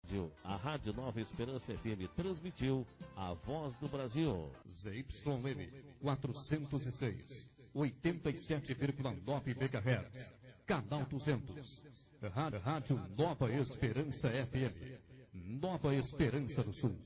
A Rádio Nova Esperança FM transmitiu A Voz do Brasil. ZYN 406, 87,9 MHz. Canal 200. Rádio Nova Esperança FM. Nova Esperança do Sul.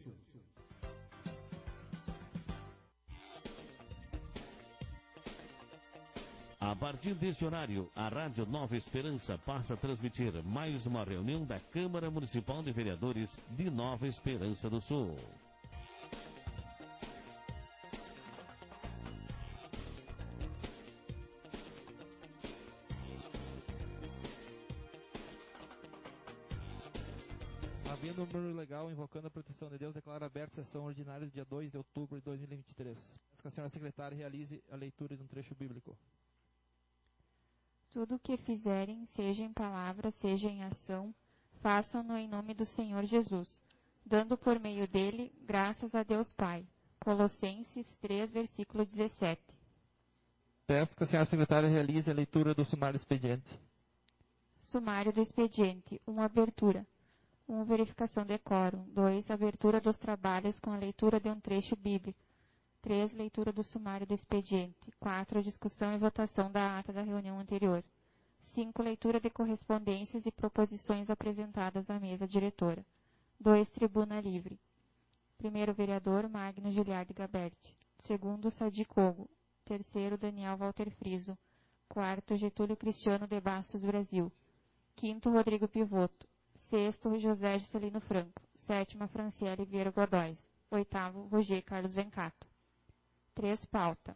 A partir deste horário, a Rádio Nova Esperança passa a transmitir mais uma reunião da Câmara Municipal de Vereadores de Nova Esperança do Sul. Havendo um número legal invocando a proteção de Deus, declara aberta a sessão ordinária do dia 2 de outubro de 2023. Peço que a senhora secretária realize a leitura de um trecho bíblico. Tudo o que fizerem, seja em palavra, seja em ação, façam-no em nome do Senhor Jesus, dando por meio dele graças a Deus Pai. Colossenses 3, versículo 17. Peço que a senhora secretária realize a leitura do sumário do expediente. Sumário do expediente. 1. Abertura. 1. Verificação de quórum. 2. Abertura dos trabalhos com a leitura de um trecho bíblico. 3. Leitura do sumário do expediente. 4. Discussão e votação da ata da reunião anterior. 5. Leitura de correspondências e proposições apresentadas à mesa diretora. 2. Tribuna livre. 1º vereador, Magno Giliardi Gaberti. 2º, Sadi Cogo. 3º, Daniel Walter Friso. 4º, Getúlio Cristiano de Bastos Brasil. 5º, Rodrigo Pivoto. 6º, José Juscelino Franco. 7ª, Franciele Vieira Godóis. 8º, Roger Carlos Vencato. 3. Pauta.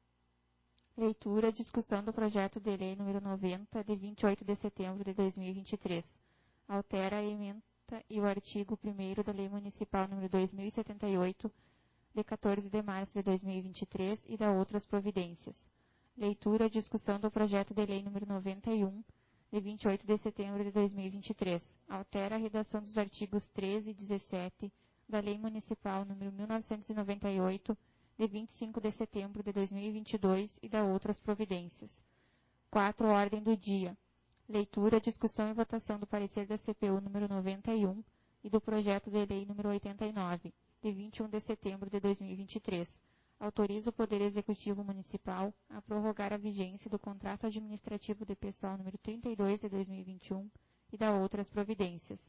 Leitura, discussão do projeto de lei número 90, de 28 de setembro de 2023. Altera a emenda e o artigo 1º da Lei Municipal número 2078, de 14 de março de 2023 e da outras providências. Leitura, discussão do projeto de lei número 91, de 28 de setembro de 2023. Altera a redação dos artigos 13 e 17 da Lei Municipal número 1998, de 25 de setembro de 2022 e da outras providências. 4. Ordem do dia. Leitura, discussão e votação do parecer da CPU número 91 e do projeto de lei número 89, de 21 de setembro de 2023. Autoriza o Poder Executivo Municipal a prorrogar a vigência do contrato administrativo de pessoal número 32 de 2021 e da outras providências.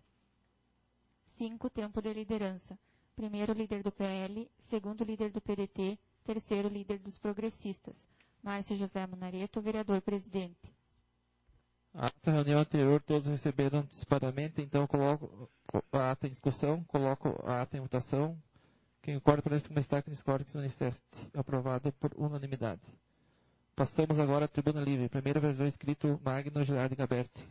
5. Tempo de liderança. 1º líder do PL, 2º líder do PDT, 3º líder dos progressistas. Márcio José Munareto, vereador-presidente. A ata da reunião anterior todos receberam antecipadamente, então coloco a ata em discussão, coloco a ata em votação. Quem concorda parece começar, quem discorda que se manifeste. Aprovado por unanimidade. Passamos agora à tribuna livre. Primeiro vereador inscrito, Magno Giliardi Gaberti.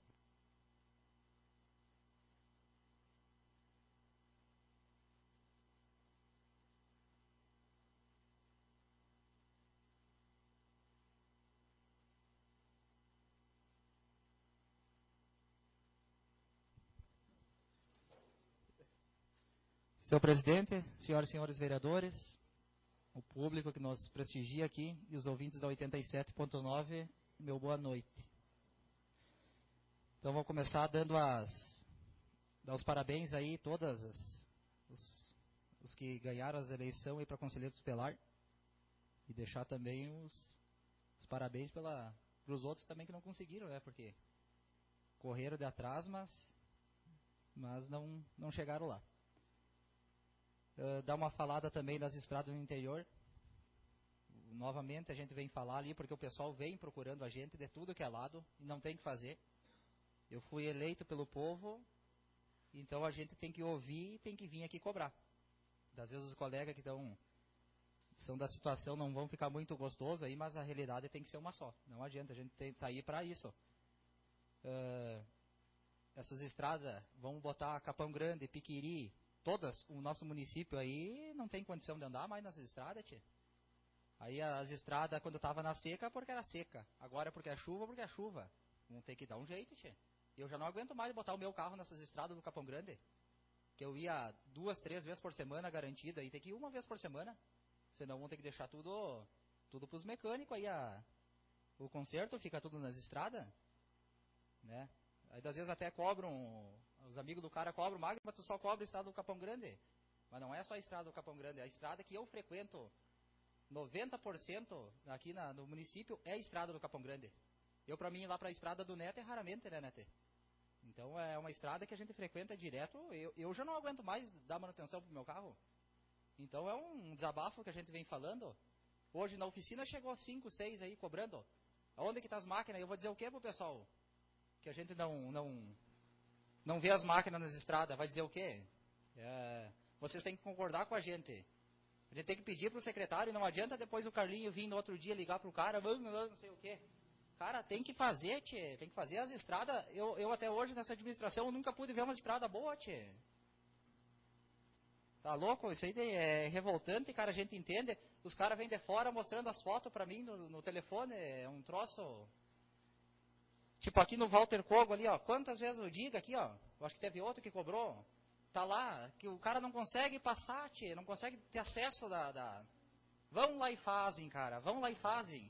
Senhor presidente, senhoras e senhores vereadores, o público que nos prestigia aqui e os ouvintes da 87.9, meu boa noite. Então vou começar dando dar os parabéns aí todas os que ganharam as eleições aí para conselheiro tutelar e deixar também os parabéns para os outros também que não conseguiram, né? Porque correram de atrás, mas não chegaram lá. Dar uma falada também das estradas no interior. Novamente a gente vem falar ali porque o pessoal vem procurando a gente de tudo que é lado e não tem o que fazer. Eu fui eleito pelo povo, então a gente tem que ouvir e tem que vir aqui cobrar. Às vezes os colegas que são da situação não vão ficar muito gostosos aí, mas a realidade tem que ser uma só. Não adianta, a gente está aí para isso. Essas estradas, vamos botar Capão Grande, Piquiri, todas, o nosso município aí não tem condição de andar mais nas estradas, tia. Aí as estradas, quando estava na seca, porque era seca. Agora porque é chuva. Vamos ter que dar um jeito, tia. Eu já não aguento mais botar o meu carro nessas estradas do Capão Grande. Que eu ia 2, 3 vezes por semana garantida, e tem que ir uma vez por semana. Senão vão ter que deixar tudo para os mecânicos. Aí o conserto fica tudo nas estradas, né? Aí às vezes até cobram Os amigos do cara cobram, Magno, mas tu só cobra a estrada do Capão Grande. Mas não é só a estrada do Capão Grande, é a estrada que eu frequento. 90% aqui no município é a estrada do Capão Grande. Eu, para mim, ir lá para a estrada do Neto é raramente, né, Neto? Então, é uma estrada que a gente frequenta direto. Eu já não aguento mais dar manutenção pro meu carro. Então, é um desabafo que a gente vem falando. Hoje, na oficina, chegou 5, 6 aí, cobrando. Aonde que tá as máquinas? Eu vou dizer o quê pro pessoal? Que a gente não vê as máquinas nas estradas. Vai dizer o quê? Vocês têm que concordar com a gente. A gente tem que pedir pro secretário, não adianta depois o Carlinho vir no outro dia ligar pro cara, não sei o quê. Cara, tem que fazer, tchê. Tem que fazer as estradas. Eu até hoje, nessa administração, nunca pude ver uma estrada boa, tchê. Tá louco? Isso aí é revoltante, cara. A gente entende. Os caras vêm de fora mostrando as fotos pra mim no telefone. É um troço. Tipo aqui no Walter Kogo ali, ó. Quantas vezes eu digo aqui, ó. Eu acho que teve outro que cobrou. Tá lá, que o cara não consegue passar, tchê. Não consegue ter acesso Vão lá e fazem, cara. Vão lá e fazem.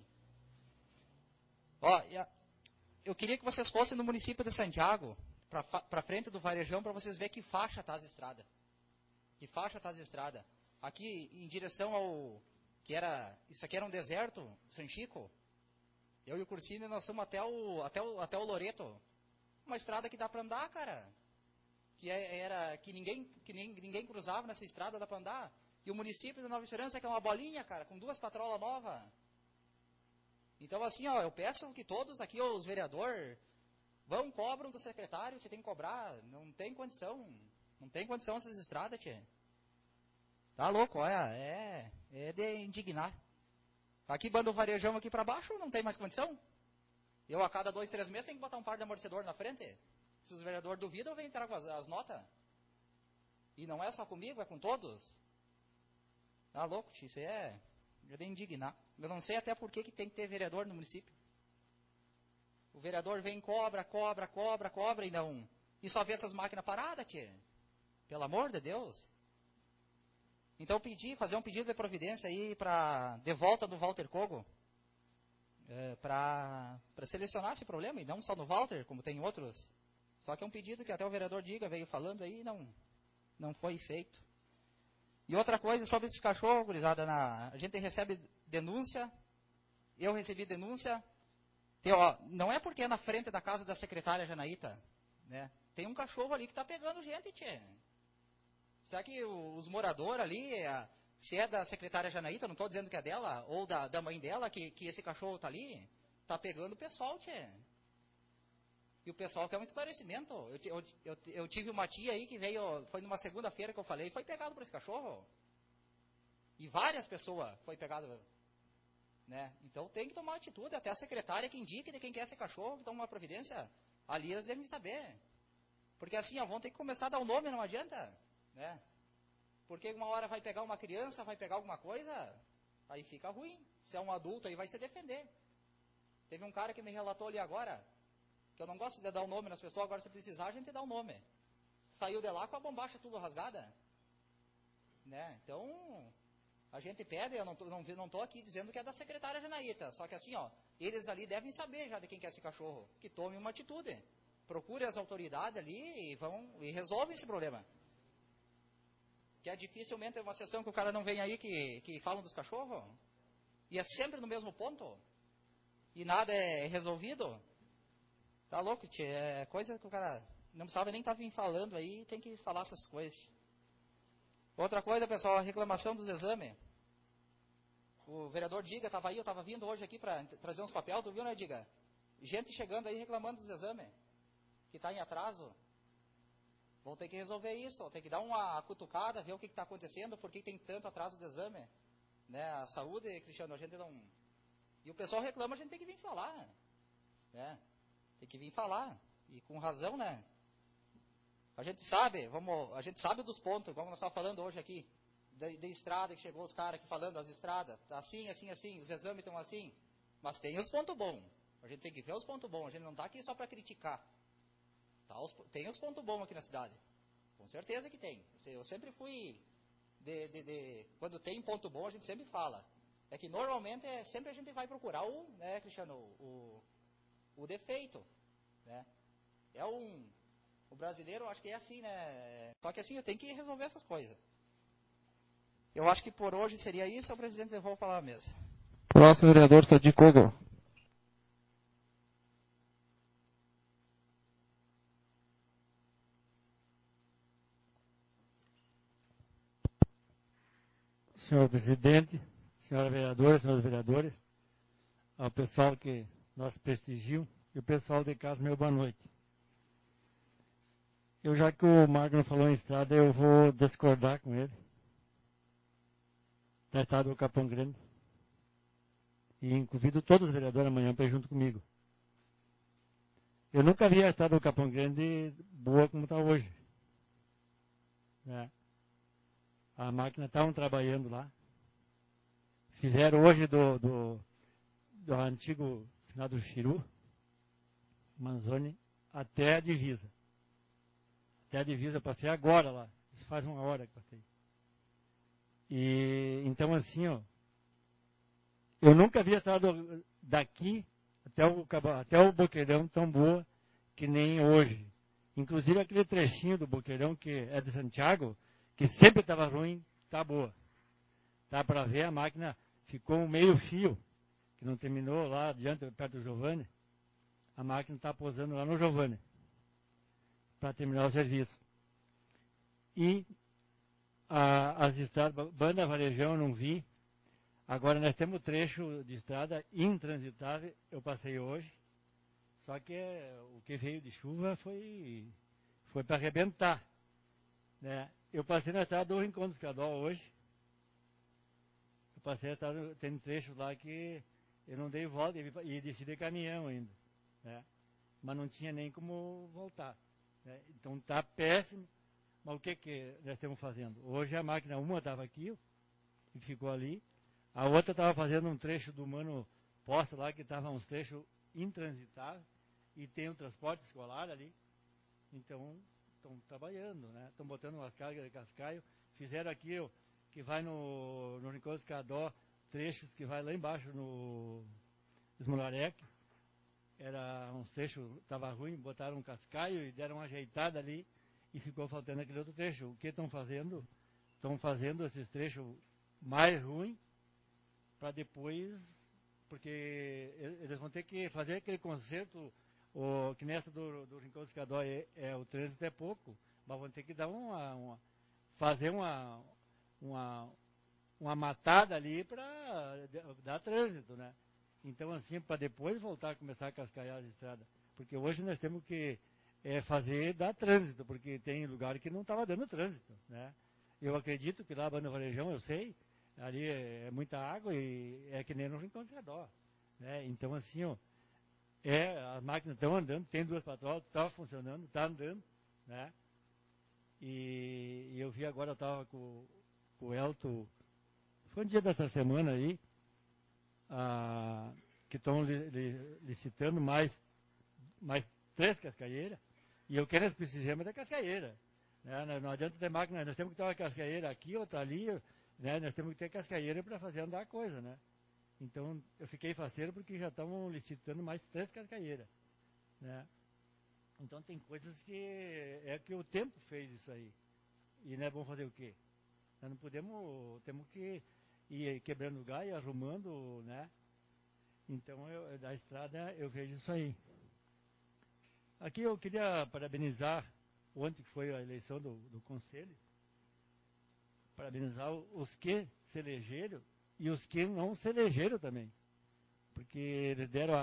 Ó, eu queria que vocês fossem no município de Santiago, para frente do Varejão, para vocês verem que faixa tá as estradas. Que faixa tá as estradas. Aqui, em direção ao... Isso aqui era um deserto, San Chico. Eu e o Cursini, nós fomos até o Loreto. Uma estrada que dá para andar, cara. Que ninguém cruzava nessa estrada, dá para andar. E o município da Nova Esperança, que é uma bolinha, cara, com 2 patrolas novas. Então, assim, ó, eu peço que todos aqui, os vereadores, cobram do secretário, você tem que cobrar. Não tem condição. Não tem condição essas estradas, tchê. Tá louco, olha, é de indignar. Aqui, bando o varejão aqui pra baixo, não tem mais condição. Eu, a cada 2, 3 meses, tenho que botar um par de amortecedor na frente. Se os vereadores duvidam, eu venho entrar com as notas. E não é só comigo, é com todos. Tá louco, tchê, isso aí é de indignar. Eu não sei até por que tem que ter vereador no município. O vereador vem, cobra e não. E só vê essas máquinas paradas, tchê. Pelo amor de Deus. Então fazer um pedido de providência aí de volta do Walter Kogo. Para selecionar esse problema, e não só no Walter, como tem outros. Só que é um pedido que até o vereador veio falando aí, e não foi feito. E outra coisa sobre esses cachorros, gurizada, a gente recebe denúncia, eu recebi denúncia, não é porque é na frente da casa da secretária Janaíta, né? Tem um cachorro ali que está pegando gente, tchê. Será que os moradores ali, se é da secretária Janaíta, não estou dizendo que é dela, ou da mãe dela, que esse cachorro está ali, está pegando o pessoal, tchê. E o pessoal quer um esclarecimento. Eu tive uma tia aí que foi numa segunda-feira que eu falei, foi pegado por esse cachorro. E várias pessoas foi pegado, né? Então tem que tomar atitude, até a secretária que indique de quem quer esse cachorro, que toma uma providência, ali eles devem saber. Porque assim, vão ter que começar a dar o nome, não adianta, né? Porque uma hora vai pegar uma criança, vai pegar alguma coisa, aí fica ruim. Se é um adulto, aí vai se defender. Teve um cara que me relatou ali agora, que eu não gosto de dar o nome nas pessoas, agora se precisar a gente dá o nome. Saiu de lá com a bombacha tudo rasgada. Né? Então, a gente pede, eu não estou aqui dizendo que é da secretária Janaíta, só que assim, eles ali devem saber já de quem que é esse cachorro, que tome uma atitude. Procure as autoridades ali e resolvem esse problema. Que é dificilmente uma sessão que o cara não vem aí que falam dos cachorros, e é sempre no mesmo ponto, e nada é resolvido. Tá louco, tchê. É coisa que o cara não precisava nem estar falando aí, tem que falar essas coisas. Outra coisa, pessoal, a reclamação dos exames. O vereador Diga estava aí, eu estava vindo hoje aqui para trazer uns papéis, tu viu, né, Diga? Gente chegando aí reclamando dos exames, que está em atraso. Vão ter que resolver isso, tem que dar uma cutucada, ver o que está acontecendo, por que tem tanto atraso do exame. Né? A saúde, Cristiano, a gente não... E o pessoal reclama, a gente tem que vir falar. Né? Tem que vir falar. E com razão, né? A gente sabe dos pontos, como nós estávamos falando hoje aqui, de estrada, que chegou os caras aqui falando das estradas, tá assim, assim, assim, os exames estão assim, mas tem os pontos bons, a gente tem que ver os pontos bons, a gente não está aqui só para criticar, tá? Tem os pontos bons aqui na cidade, com certeza que tem, eu sempre fui, quando tem ponto bom a gente sempre fala, é que normalmente sempre a gente vai procurar Cristiano, o defeito, né? O brasileiro, eu acho que é assim, né? Só que assim, eu tenho que resolver essas coisas. Eu acho que por hoje seria isso, o presidente levou a palavra mesmo. Próximo vereador, Sadi Kogel. Senhor presidente, senhora vereadora, senhores vereadores, ao pessoal que nós prestigiam e o pessoal de casa, meu boa noite. Já que o Magno falou em estrada, eu vou discordar com ele. Da estrada do Capão Grande. E convido todos os vereadores amanhã para ir junto comigo. Eu nunca vi a estrada do Capão Grande boa como está hoje. Né? A máquina estavam trabalhando lá. Fizeram hoje do antigo finado Chiru, Manzoni, até a divisa. Até a divisa, eu passei agora lá. Isso faz uma hora que passei. E então assim, ó, eu nunca vi a estrada daqui até o Boqueirão tão boa que nem hoje. Inclusive aquele trechinho do Boqueirão que é de Santiago, que sempre estava ruim, está boa. Dá para ver, a máquina ficou um meio fio, que não terminou lá adiante, perto do Giovanni. A máquina está posando lá no Giovanni, para terminar o serviço. E as estradas, Banda Varejão eu não vi. Agora nós temos trecho de estrada intransitável, eu passei hoje. Só que o que veio de chuva foi para arrebentar. Né? Eu passei na estrada do Rincão dos Cadó hoje. Eu passei a estrada, tem trecho lá que eu não dei volta e desci de caminhão ainda. Né? Mas não tinha nem como voltar. Né? Então está péssimo. Mas o que nós estamos fazendo? Hoje a máquina, uma estava aqui e ficou ali. A outra estava fazendo um trecho do Mano Posta lá, que estava uns trechos intransitáveis. E tem um transporte escolar ali. Então, estão trabalhando, né? Estão botando umas cargas de cascaio. Fizeram aqui, que vai no Rincão dos Cadó, trechos que vai lá embaixo no Esmolarec. Era uns trechos, estava ruim, botaram um cascaio e deram uma ajeitada ali. E ficou faltando aquele outro trecho. O que estão fazendo? Estão fazendo esses trechos mais ruins para depois, porque eles vão ter que fazer aquele conserto, que nessa do Rincão dos Cadó o trânsito é pouco, mas vão ter que dar fazer uma matada ali para dar trânsito, né? Então assim, para depois voltar a começar a cascalhar as estradas. Porque hoje nós temos que dar trânsito, porque tem lugar que não estava dando trânsito, né? Eu acredito que lá, Banda Varejão, eu sei, ali é muita água e é que nem no Rincão de Cadó, né? Então assim, ó, as máquinas estão andando, tem duas patroas, está funcionando, está andando, né? E eu vi agora, eu estava com o Elton, foi um dia dessa semana aí, que estão licitando mais 3 cascaeiras, e o que nós precisamos é da cascaeira. Né? Não adianta ter máquina, nós temos que ter uma cascaeira aqui, outra ali, né? Nós temos que ter cascaeira para fazer andar a coisa, né? Então, eu fiquei faceiro porque já estão licitando mais 3 cascaeiras, né? Então, tem coisas que o tempo fez isso aí. E não é bom fazer o quê? Nós não podemos, temos que ir quebrando o galho, arrumando, né? Então, da estrada, eu vejo isso aí. Aqui eu queria parabenizar, ontem que foi a eleição do conselho, parabenizar os que se elegeram e os que não se elegeram também. Porque eles deram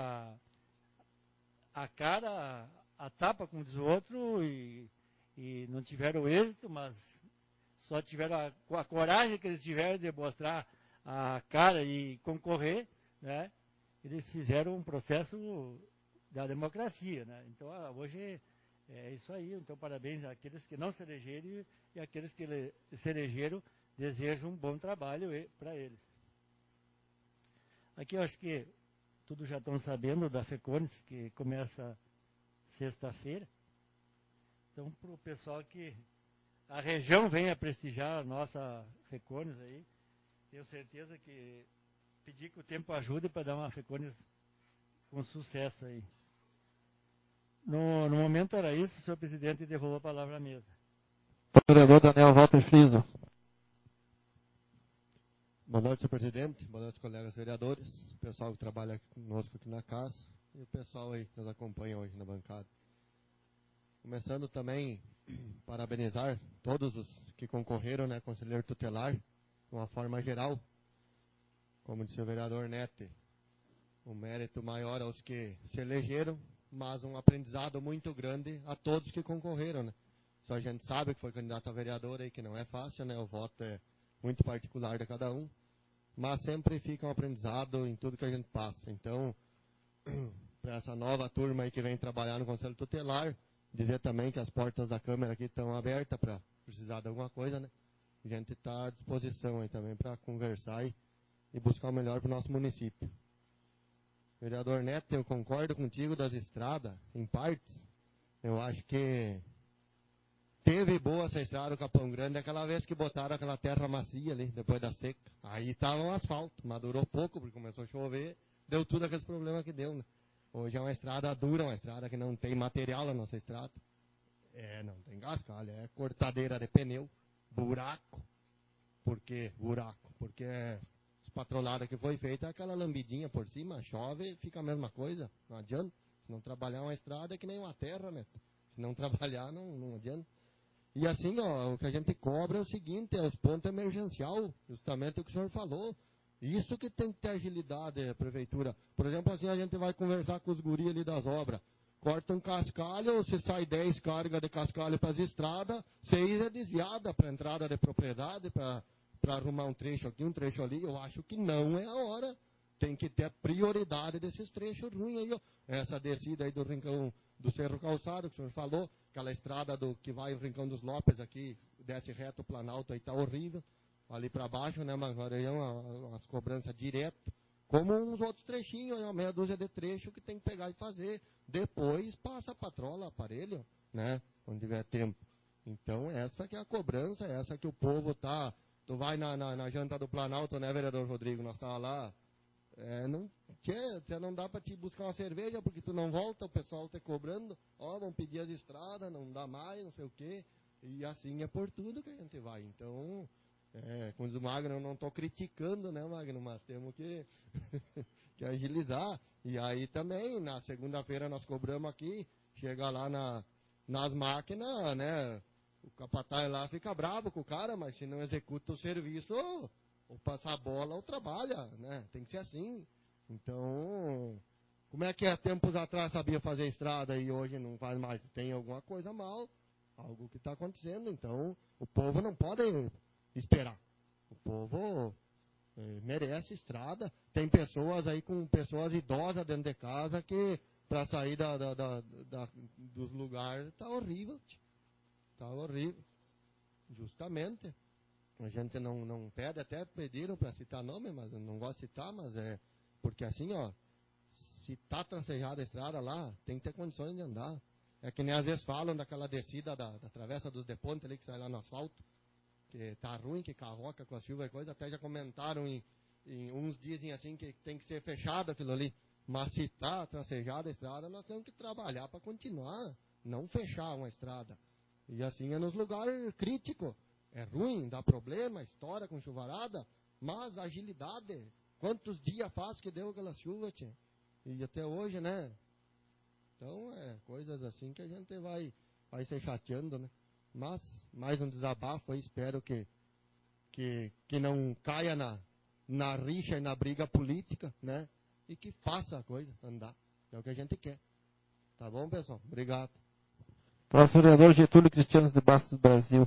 a cara, a tapa, como diz o outro, e não tiveram êxito, mas só tiveram a coragem que eles tiveram de mostrar a cara e concorrer, né? Eles fizeram um processo da democracia, né? Então, hoje é isso aí. Então, parabéns àqueles que não se elegeram e àqueles que se elegeram, desejo um bom trabalho para eles. Aqui eu acho que todos já estão sabendo da FECONES, que começa sexta-feira. Então, para o pessoal que a região venha prestigiar a nossa FECONES aí, tenho certeza que pedir que o tempo ajude para dar uma FECONES com sucesso aí. No momento era isso, senhor presidente, devolvo a palavra à mesa. Vereador Daniel Walter Friso. Boa noite, senhor presidente. Boa noite, colegas vereadores, o pessoal que trabalha conosco aqui na casa e o pessoal aí que nos acompanha hoje na bancada. Começando também, parabenizar todos os que concorreram, né, conselheiro tutelar, de uma forma geral. Como disse o vereador Nete, um mérito maior aos que se elegeram, mas um aprendizado muito grande a todos que concorreram, né. Só a gente sabe que foi candidato a vereador aí, que não é fácil, né, o voto é muito particular de cada um, mas sempre fica um aprendizado em tudo que a gente passa. Então, para essa nova turma aí que vem trabalhar no Conselho Tutelar, dizer também que as portas da Câmara aqui estão abertas para precisar de alguma coisa, né? A gente está à disposição aí também para conversar e buscar o melhor para o nosso município. Vereador Neto, eu concordo contigo das estradas, em partes. Eu acho que teve boa essa estrada do Capão Grande aquela vez que botaram aquela terra macia ali, depois da seca. Aí estava um asfalto, mas durou pouco, porque começou a chover, deu tudo aqueles problemas que deu, né? Hoje é uma estrada dura, uma estrada que não tem material na nossa estrada. Não tem cascalho, é cortadeira de pneu, buraco. Por que buraco? Porque as patroladas que foi feita é aquela lambidinha por cima, chove, fica a mesma coisa, não adianta. Se não trabalhar uma estrada é que nem uma terra, né? Se não trabalhar, não adianta. E assim, ó, o que a gente cobra é o seguinte, é os pontos emergencial, justamente o que o senhor falou. Isso que tem que ter agilidade, a prefeitura. Por exemplo, assim, a gente vai conversar com os guris ali das obras. Corta um cascalho, se sai 10 cargas de cascalho para as estradas, 6 é desviada para a entrada de propriedade, para arrumar um trecho aqui, um trecho ali. Eu acho que não é a hora. Tem que ter a prioridade desses trechos ruins aí, ó. Essa descida aí do Rincão do Cerro Calçado, que o senhor falou, aquela estrada que vai no Rincão dos Lopes aqui, desce reto o Planalto aí, tá horrível. Ali para baixo, né, mas agora é umas cobranças direto, como uns outros trechinhos, uma meia dúzia de trechos que tem que pegar e fazer. Depois passa a patrola, aparelho, né, quando tiver tempo. Então, essa que é a cobrança, essa que o povo tá... Tu vai na janta do Planalto, né, vereador Rodrigo, nós tava lá, não dá para te buscar uma cerveja porque tu não volta, o pessoal tá cobrando, vão pedir as estradas, não dá mais, não sei o quê, e assim é por tudo que a gente vai. Então, como diz o Magno, eu não estou criticando, né, Magno, mas temos que, que agilizar. E aí também, na segunda-feira nós cobramos aqui, chega lá nas máquinas, né, o capataz lá fica bravo com o cara, mas se não executa o serviço, ou passa a bola ou trabalha, né, tem que ser assim. Então, como é que há tempos atrás sabia fazer estrada e hoje não faz mais? Tem alguma coisa mal, algo que está acontecendo. Então, o povo não pode esperar. O povo merece estrada. Tem pessoas aí com pessoas idosas dentro de casa que para sair dos lugares está horrível. Está horrível. Justamente. A gente não pede, até pediram para citar nome, mas eu não gosto de citar, mas porque assim, ó, se está tracejada a estrada lá, tem que ter condições de andar. É que nem às vezes falam daquela descida da travessa dos Depontes ali que sai lá no asfalto, que tá ruim, que carroca com a chuva e coisa, até já comentaram uns dizem assim que tem que ser fechado aquilo ali. Mas se está tracejada a estrada, nós temos que trabalhar para continuar, não fechar uma estrada. E assim é nos lugares críticos. É ruim, dá problema, estoura com chuvarada, mas agilidade. Quantos dias faz que deu aquela chuva, tia? E até hoje, né? Então, coisas assim que a gente vai se chateando, né? Mas, mais um desabafo aí, espero que não caia na rixa e na briga política, né? E que faça a coisa andar. É o que a gente quer. Tá bom, pessoal? Obrigado. Próximo vereador Getúlio Cristiano de Bastos Brasil.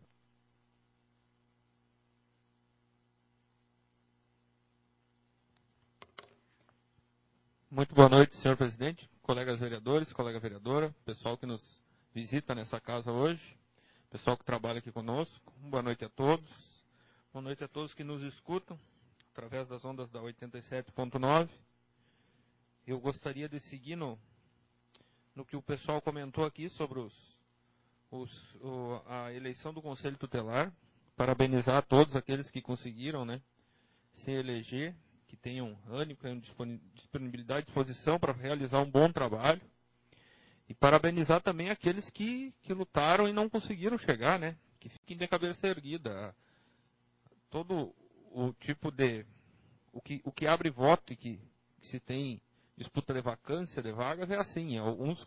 Muito boa noite, senhor presidente, colegas vereadores, colega vereadora, pessoal que nos visita nessa casa hoje, pessoal que trabalha aqui conosco, boa noite a todos. Boa noite a todos que nos escutam através das ondas da 87.9. Eu gostaria de seguir no que o pessoal comentou aqui sobre a eleição do Conselho Tutelar. Parabenizar a todos aqueles que conseguiram, né, se eleger, que tenham ânimo, disponibilidade e disposição para realizar um bom trabalho. E parabenizar também aqueles que lutaram e não conseguiram chegar, né? Que fiquem de cabeça erguida. Todo o tipo de... O que abre voto e que se tem disputa de vacância de vagas é assim. Uns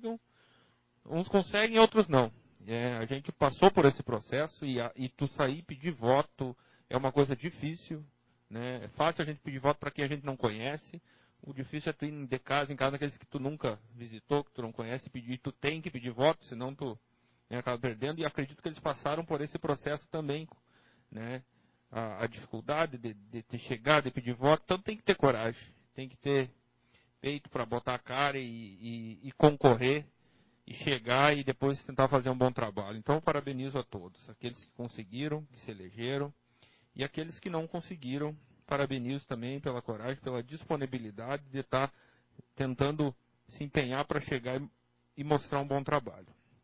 conseguem, outros não. A gente passou por esse processo e tu sair e pedir voto é uma coisa difícil. Né? É fácil a gente pedir voto para quem a gente não conhece. O difícil é tu ir de casa em casa daqueles que tu nunca visitou, que tu não conhece, pedir. Tu tem que pedir voto, senão tu acaba perdendo. E acredito que eles passaram por esse processo também. Né? A dificuldade de chegar, de pedir voto. Então tem que ter coragem. Tem que ter peito para botar a cara e concorrer. E chegar e depois tentar fazer um bom trabalho. Então eu parabenizo a todos. Aqueles que conseguiram, que se elegeram. E aqueles que não conseguiram, parabenizo também pela coragem, pela disponibilidade de estar tentando se empenhar para chegar e mostrar um bom trabalho.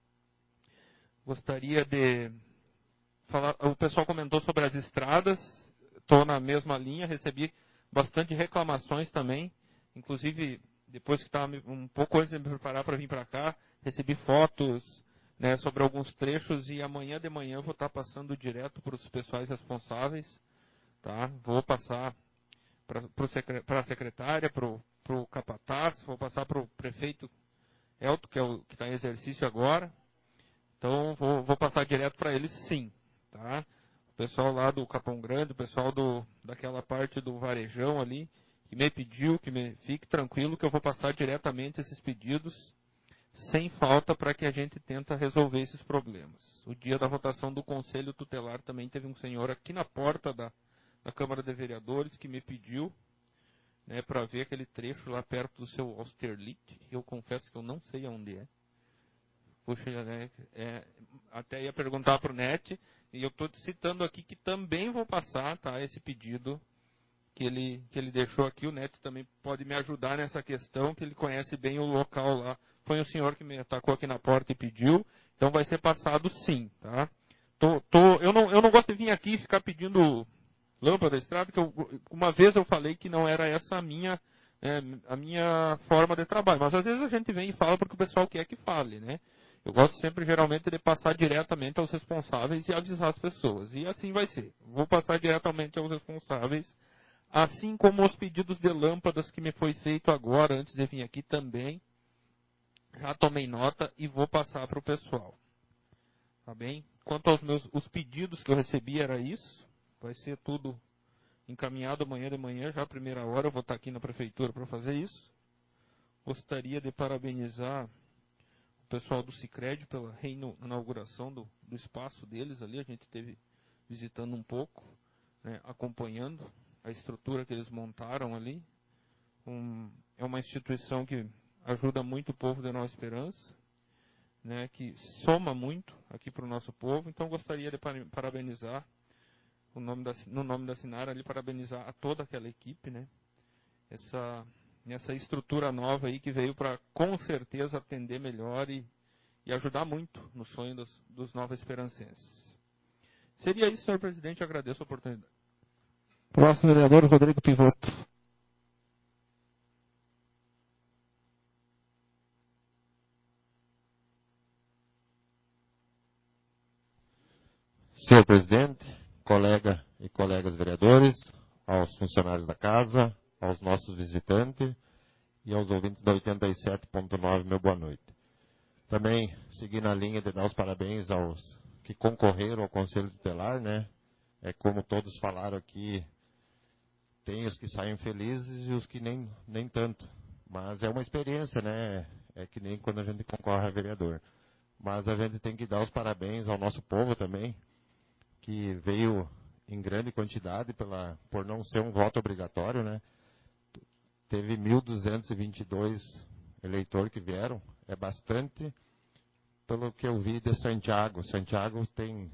Gostaria de falar, o pessoal comentou sobre as estradas, estou na mesma linha, recebi bastante reclamações também, inclusive depois que estava um pouco antes de me preparar para vir para cá, recebi fotos, né, sobre alguns trechos e amanhã de manhã eu vou estar passando direto para os pessoais responsáveis. Tá? Vou passar para a secretária, para o capataz, vou passar para o prefeito Elton, que é o que está em exercício agora. Então, vou passar direto para eles, sim. Tá? O pessoal lá do Capão Grande, o pessoal daquela parte do Varejão ali, que me pediu, fique tranquilo que eu vou passar diretamente esses pedidos, sem falta, para que a gente tenta resolver esses problemas. O dia da votação do Conselho Tutelar também teve um senhor aqui na porta da Câmara de Vereadores, que me pediu, né, para ver aquele trecho lá perto do seu Austerlitz, que eu confesso que eu não sei aonde é. Puxa, né, até ia perguntar para o NET, e eu estou citando aqui que também vou passar, tá, esse pedido que ele deixou aqui. O NET também pode me ajudar nessa questão, que ele conhece bem o local lá. Foi o senhor que me atacou aqui na porta e pediu, então vai ser passado sim. Tá? Eu não gosto de vir aqui e ficar pedindo lâmpada da estrada, que uma vez eu falei que não era essa a minha forma de trabalho, mas às vezes a gente vem e fala porque o pessoal quer que fale, né? Eu gosto sempre, geralmente, de passar diretamente aos responsáveis e avisar as pessoas, e assim vai ser. Vou passar diretamente aos responsáveis, assim como os pedidos de lâmpadas que me foi feito agora, antes de vir aqui também, já tomei nota e vou passar para o pessoal. Tá bem? Quanto aos os pedidos que eu recebi, era isso. Vai ser tudo encaminhado amanhã de manhã, já a primeira hora, eu vou estar aqui na prefeitura para fazer isso. Gostaria de parabenizar o pessoal do Sicredi pela reinauguração do espaço deles ali. A gente esteve visitando um pouco, né, acompanhando a estrutura que eles montaram ali. É uma instituição que ajuda muito o povo de Nova Esperança, né, que soma muito aqui para o nosso povo. Então gostaria de parabenizar, no nome da Sinara, ali, parabenizar a toda aquela equipe, né? Essa estrutura nova aí que veio para, com certeza, atender melhor e ajudar muito no sonho dos Nova Esperancenses. Seria isso, senhor presidente, eu agradeço a oportunidade. Próximo vereador, Rodrigo Pivoto. Senhor presidente, colega e colegas vereadores, aos funcionários da casa, aos nossos visitantes e aos ouvintes da 87.9, meu boa noite. Também seguindo a linha de dar os parabéns aos que concorreram ao Conselho Tutelar, né? Como todos falaram aqui, tem os que saem felizes e os que nem tanto. Mas é uma experiência, né? É que nem quando a gente concorre a vereador. Mas a gente tem que dar os parabéns ao nosso povo também, que veio em grande quantidade por não ser um voto obrigatório, né? Teve 1.222 eleitores que vieram, é bastante. Pelo que eu vi de Santiago tem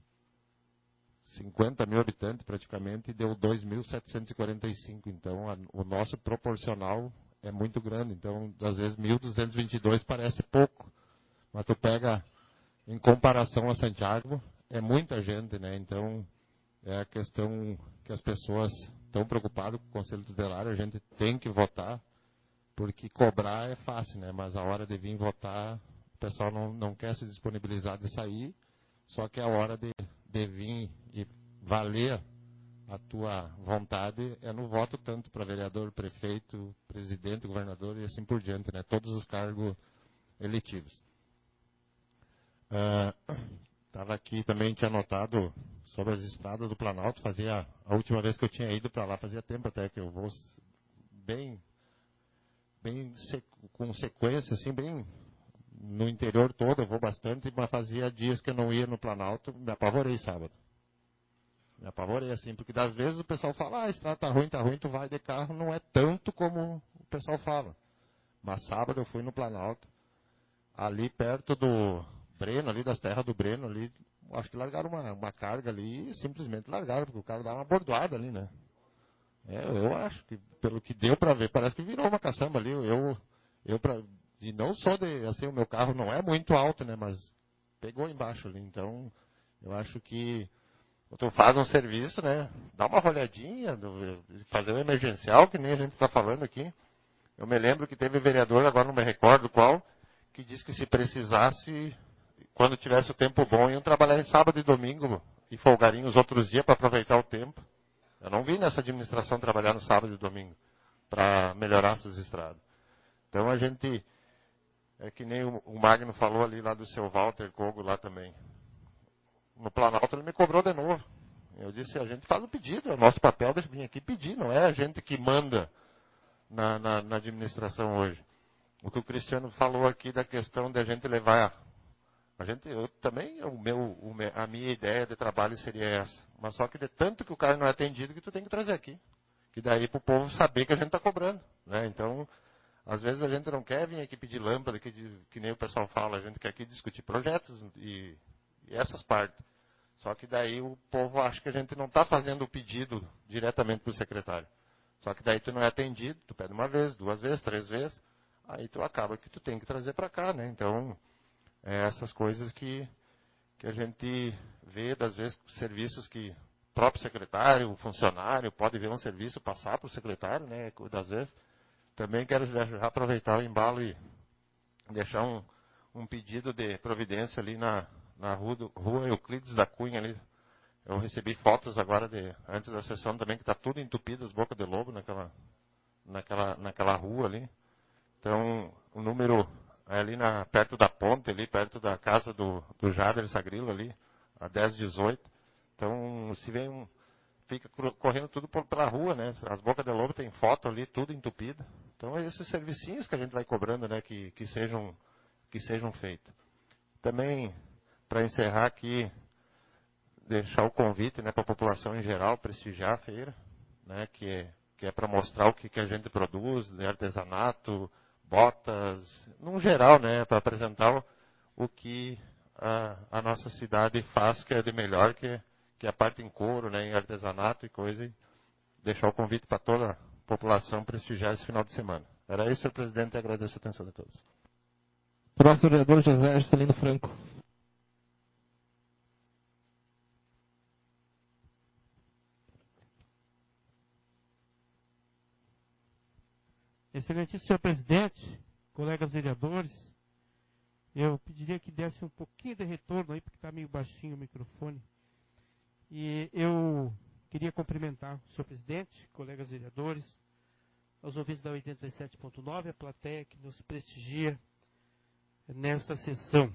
50 mil habitantes praticamente e deu 2.745. Então, o nosso proporcional é muito grande. Então, às vezes, 1.222 parece pouco. Mas tu pega, em comparação a Santiago, é muita gente, né? Então, é a questão que as pessoas estão preocupadas com o Conselho Tutelar. A gente tem que votar Porque cobrar é fácil, né? Mas a hora de vir votar, o pessoal não quer se disponibilizar de sair, só que a hora de vir e valer a tua vontade é no voto tanto para vereador, prefeito, presidente, governador e assim por diante, né? Todos os cargos eletivos. Estava aqui também, tinha anotado sobre as estradas do Planalto, a última vez que eu tinha ido para lá, fazia tempo até que eu vou com sequência, assim, bem no interior todo, eu vou bastante, mas fazia dias que eu não ia no Planalto, me apavorei sábado. Me apavorei, assim, porque das vezes o pessoal fala, a estrada tá ruim, tu vai de carro, não é tanto como o pessoal fala. Mas sábado eu fui no Planalto, ali perto do Breno, ali das terras do Breno, ali, acho que largaram uma carga ali e simplesmente largaram, porque o cara dá uma bordoada ali, né? Eu acho que, pelo que deu para ver, parece que virou uma caçamba ali. E não sou assim, o meu carro não é muito alto, né? Mas pegou embaixo ali. Então, eu acho que tu faz um serviço, né? Dá uma olhadinha, fazer um emergencial, que nem a gente está falando aqui. Eu me lembro que teve vereador, agora não me recordo qual, que disse que se precisasse, quando tivesse o tempo bom, iam trabalhar em sábado e domingo e folgariam os outros dias para aproveitar o tempo. Eu não vi nessa administração trabalhar no sábado e domingo para melhorar essas estradas. Então a gente, é que nem o Magno falou ali lá do seu Walter Kogo lá também. No Planalto ele me cobrou de novo. Eu disse, a gente faz o pedido, é o nosso papel de vir aqui pedir, não é a gente que manda na administração hoje. O que o Cristiano falou aqui da questão de a gente levar... a minha ideia de trabalho seria essa. Mas só que de tanto que o cara não é atendido que tu tem que trazer aqui. Que daí para o povo saber que a gente está cobrando. Né? Então, às vezes a gente não quer vir aqui pedir lâmpada, que nem o pessoal fala, a gente quer aqui discutir projetos e essas partes. Só que daí o povo acha que a gente não está fazendo o pedido diretamente para o secretário. Só que daí tu não é atendido, tu pede uma vez, 2 vezes, 3 vezes, aí tu acaba que tu tem que trazer para cá, né? Então... essas coisas que a gente vê, das vezes, serviços que o próprio secretário, o funcionário, pode ver um serviço, passar para o secretário, né, das vezes. Também quero já aproveitar o embalo e deixar um pedido de providência ali na rua Euclides da Cunha. Ali. Eu recebi fotos agora, antes da sessão também, que está tudo entupido, as bocas de lobo naquela rua ali. Então, o número... ali perto da ponte, ali perto da casa do Jader Sagrilo, ali, a 1018. Então, se vem fica correndo tudo pela rua, né? As bocas de lobo tem foto ali, tudo entupido. Então, é esses servicinhos que a gente vai cobrando, né? Que sejam feitos. Também, para encerrar aqui, deixar o convite, né, para a população em geral prestigiar a feira, né? Que é para mostrar o que a gente produz, de artesanato, botas, num geral, né, para apresentar o que a nossa cidade faz, que é de melhor, que é a parte em couro, né, em artesanato e coisa, e deixar o convite para toda a população prestigiar esse final de semana. Era isso, senhor presidente, e agradeço a atenção de todos. Próximo vereador José Juscelino Franco. Excelentíssimo senhor presidente, colegas vereadores, eu pediria que desse um pouquinho de retorno aí, porque está meio baixinho o microfone. E eu queria cumprimentar o senhor presidente, colegas vereadores, aos ouvintes da 87.9, a plateia que nos prestigia nesta sessão.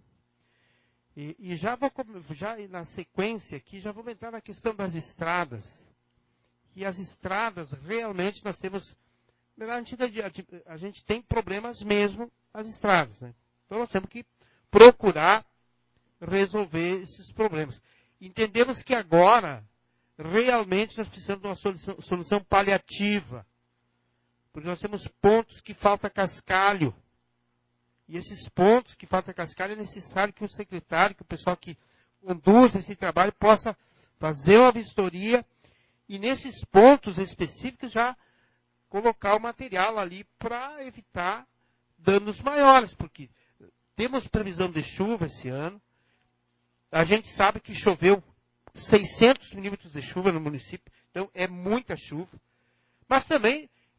E já na sequência aqui, já vamos entrar na questão das estradas. E as estradas, realmente, nós temos... A gente tem problemas mesmo nas estradas, né? Então nós temos que procurar resolver esses problemas. Entendemos que agora, realmente, nós precisamos de uma solução paliativa. Porque nós temos pontos que falta cascalho. E esses pontos que falta cascalho é necessário que o secretário, que o pessoal que conduz esse trabalho, possa fazer uma vistoria e nesses pontos específicos já colocar o material ali para evitar danos maiores, porque temos previsão de chuva esse ano. A gente sabe que choveu 600 milímetros de chuva no município, então é muita chuva. Mas também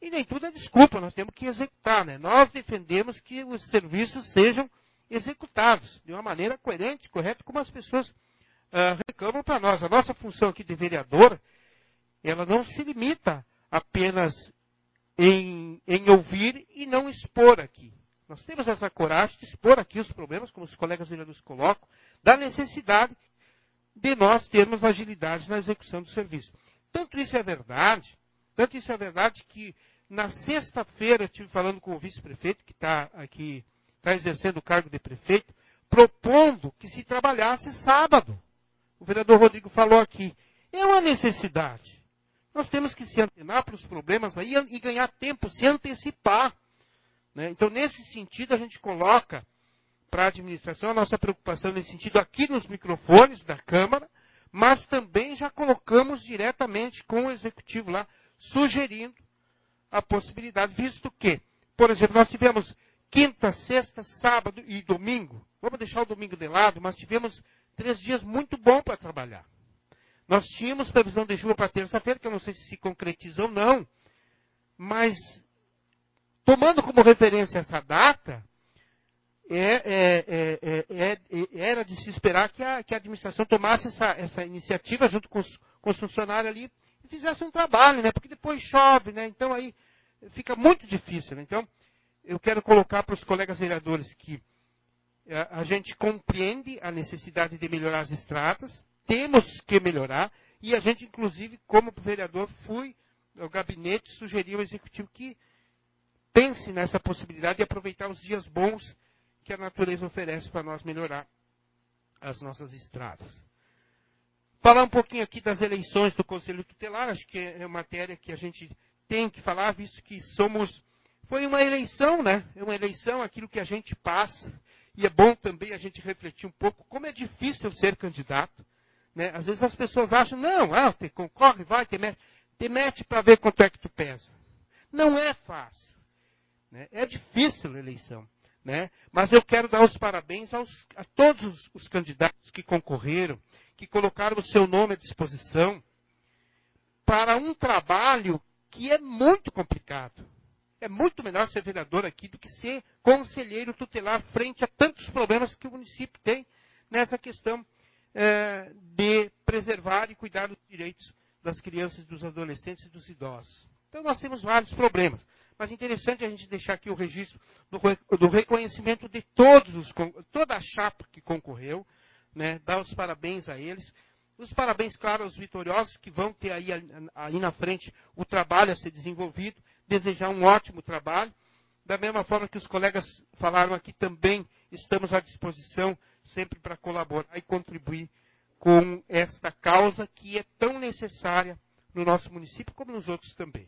E nem tudo é desculpa, nós temos que executar, né? Nós defendemos que os serviços sejam executados de uma maneira coerente, correta, como as pessoas reclamam para nós. A nossa função aqui de vereador, ela não se limita apenas em ouvir e não expor aqui. Nós temos essa coragem de expor aqui os problemas, como os colegas vereadores colocam, da necessidade de nós termos agilidade na execução do serviço. Tanto isso é verdade que na sexta-feira eu estive falando com o vice-prefeito, que está aqui, está exercendo o cargo de prefeito, propondo que se trabalhasse sábado. O vereador Rodrigo falou aqui. É uma necessidade. Nós temos que se antenar para os problemas aí e ganhar tempo, se antecipar. Né? Então, nesse sentido, a gente coloca para a administração a nossa preocupação nesse sentido aqui nos microfones da Câmara, mas também já colocamos diretamente com o Executivo lá, sugerindo a possibilidade, visto que, por exemplo, nós tivemos quinta, sexta, sábado e domingo, vamos deixar o domingo de lado, mas tivemos 3 dias muito bons para trabalhar. Nós tínhamos previsão de chuva para terça-feira, que eu não sei se concretiza ou não, mas tomando como referência essa data, era de se esperar que a administração tomasse essa iniciativa junto com os funcionários ali e fizesse um trabalho, né? Porque depois chove, né? Então aí fica muito difícil, né? Então, eu quero colocar para os colegas vereadores que a gente compreende a necessidade de melhorar as estradas, temos que melhorar, e a gente, inclusive, como vereador, fui ao gabinete e sugeri ao Executivo que pense nessa possibilidade de aproveitar os dias bons que a natureza oferece para nós melhorar as nossas estradas. Falar um pouquinho aqui das eleições do Conselho Tutelar, acho que é uma matéria que a gente tem que falar, visto que foi uma eleição, né? É uma eleição, aquilo que a gente passa, e é bom também a gente refletir um pouco como é difícil ser candidato. Né? Às vezes as pessoas acham, te concorre, vai, te mete para ver quanto é que tu pesa. Não é fácil. Né? É difícil a eleição. Né? Mas eu quero dar os parabéns a todos os candidatos que concorreram, que colocaram o seu nome à disposição para um trabalho que é muito complicado. É muito melhor ser vereador aqui do que ser conselheiro tutelar frente a tantos problemas que o município tem nessa questão de preservar e cuidar dos direitos das crianças, dos adolescentes e dos idosos. Então nós temos vários problemas. Mas é interessante a gente deixar aqui o registro do reconhecimento de toda a chapa que concorreu, né? Dar os parabéns a eles. Os parabéns, claro, aos vitoriosos que vão ter aí na frente o trabalho a ser desenvolvido. Desejar um ótimo trabalho. Da mesma forma que os colegas falaram aqui, também estamos à disposição sempre para colaborar e contribuir com esta causa que é tão necessária no nosso município como nos outros também.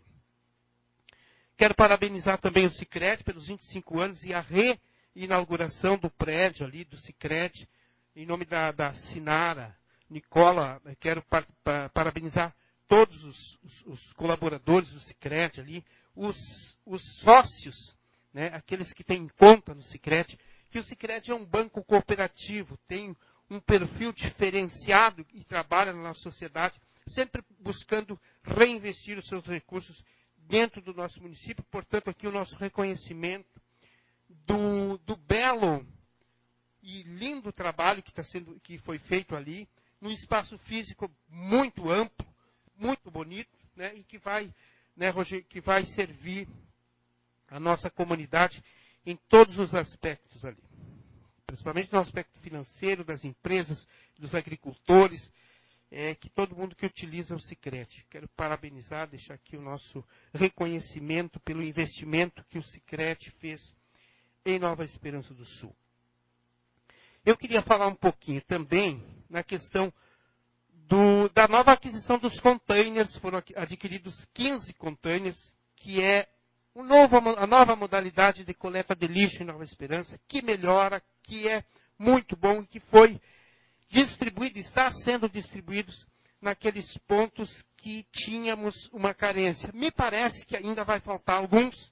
Quero parabenizar também o Sicredi pelos 25 anos e a reinauguração do prédio ali do Sicredi, em nome da Sinara, Nicola. Quero parabenizar todos os colaboradores do Sicredi ali, os sócios, né, aqueles que têm conta no Sicredi, que o Sicredi é um banco cooperativo, tem um perfil diferenciado e trabalha na nossa sociedade, sempre buscando reinvestir os seus recursos dentro do nosso município. Portanto, aqui o nosso reconhecimento do belo e lindo trabalho que foi feito ali, num espaço físico muito amplo, muito bonito, né, e que vai, né, Roger, que vai servir a nossa comunidade em todos os aspectos ali. Principalmente no aspecto financeiro, das empresas, dos agricultores, que todo mundo que utiliza o Sicredi. Quero parabenizar, deixar aqui o nosso reconhecimento pelo investimento que o Sicredi fez em Nova Esperança do Sul. Eu queria falar um pouquinho também na questão da nova aquisição dos containers. Foram adquiridos 15 containers, que é a nova modalidade de coleta de lixo em Nova Esperança, que melhora, que é muito bom e que foi distribuído, está sendo distribuídos naqueles pontos que tínhamos uma carência. Me parece que ainda vai faltar alguns.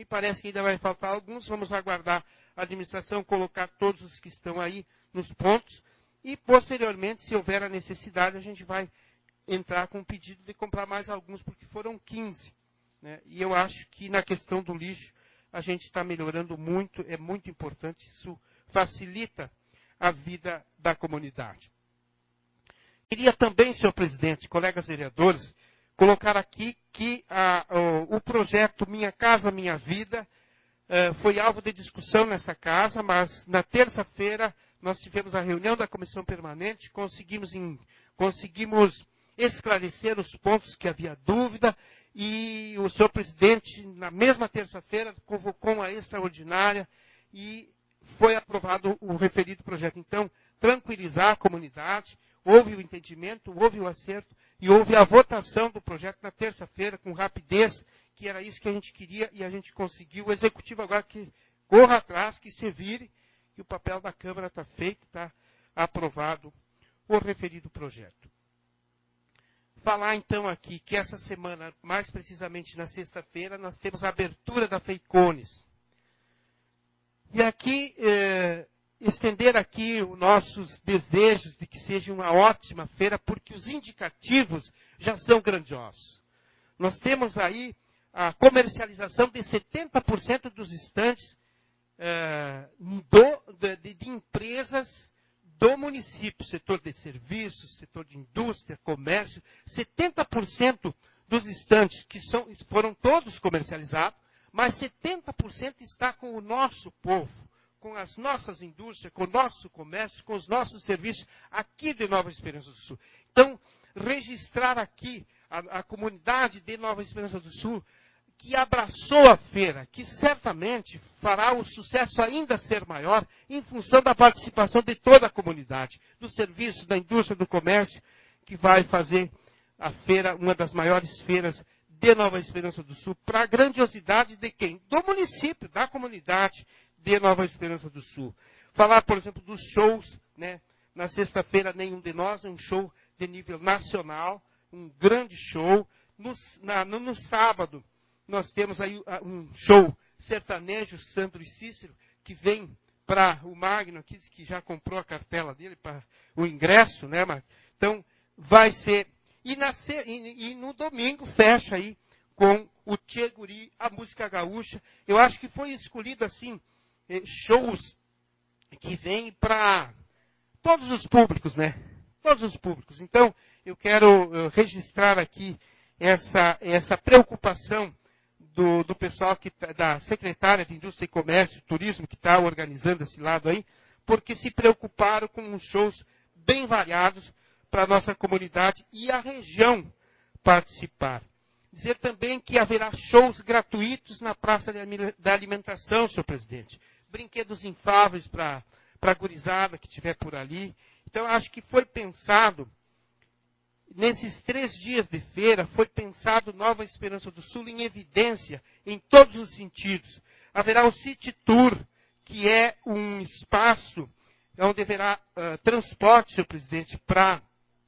Vamos aguardar a administração colocar todos os que estão aí nos pontos. E, posteriormente, se houver a necessidade, a gente vai entrar com um pedido de comprar mais alguns, porque foram 15 né? E eu acho que na questão do lixo a gente está melhorando muito, é muito importante, isso facilita a vida da comunidade. Queria também, senhor presidente, colegas vereadores, colocar aqui que o projeto Minha Casa Minha Vida foi alvo de discussão nessa casa, mas na terça-feira nós tivemos a reunião da comissão permanente, conseguimos esclarecer os pontos que havia dúvida, e o senhor presidente, na mesma terça-feira, convocou uma extraordinária e foi aprovado o referido projeto. Então, tranquilizar a comunidade, houve o entendimento, houve o acerto e houve a votação do projeto na terça-feira com rapidez, que era isso que a gente queria e a gente conseguiu. O executivo agora que corra atrás, que se vire, que o papel da Câmara está feito, está aprovado o referido projeto. Falar então aqui que essa semana, mais precisamente na sexta-feira, nós temos a abertura da FEICONES. E aqui, estender aqui os nossos desejos de que seja uma ótima feira, porque os indicativos já são grandiosos. Nós temos aí a comercialização de 70% dos estandes de empresas do município, setor de serviços, setor de indústria, comércio, 70% dos estandes que foram todos comercializados, mas 70% está com o nosso povo, com as nossas indústrias, com o nosso comércio, com os nossos serviços aqui de Nova Esperança do Sul. Então, registrar aqui a comunidade de Nova Esperança do Sul, que abraçou a feira, que certamente fará o sucesso ainda ser maior em função da participação de toda a comunidade, do serviço, da indústria, do comércio, que vai fazer a feira uma das maiores feiras de Nova Esperança do Sul, para a grandiosidade de quem? Do município, da comunidade de Nova Esperança do Sul. Falar, por exemplo, dos shows, né? Na sexta-feira, Nenhum de Nós, um show de nível nacional, um grande show. No sábado, nós temos aí um show sertanejo, Sandro e Cícero, que vem para o Magno, aqui, que já comprou a cartela dele, para o ingresso, né, Magno? Então, vai ser... E no domingo fecha aí com o Tchê Guri, a música gaúcha. Eu acho que foi escolhido assim, shows que vêm para todos os públicos, né? Todos os públicos. Então, eu quero registrar aqui essa preocupação do pessoal da secretária de Indústria e Comércio, Turismo, que está organizando esse lado aí, porque se preocuparam com uns shows bem variados para a nossa comunidade e a região participar. Dizer também que haverá shows gratuitos na Praça da Alimentação, senhor presidente. Brinquedos infláveis para a gurizada que estiver por ali. Então, acho que foi pensado, nesses 3 dias de feira, foi pensado Nova Esperança do Sul em evidência, em todos os sentidos. Haverá o City Tour, que é um espaço onde haverá transporte, senhor presidente, para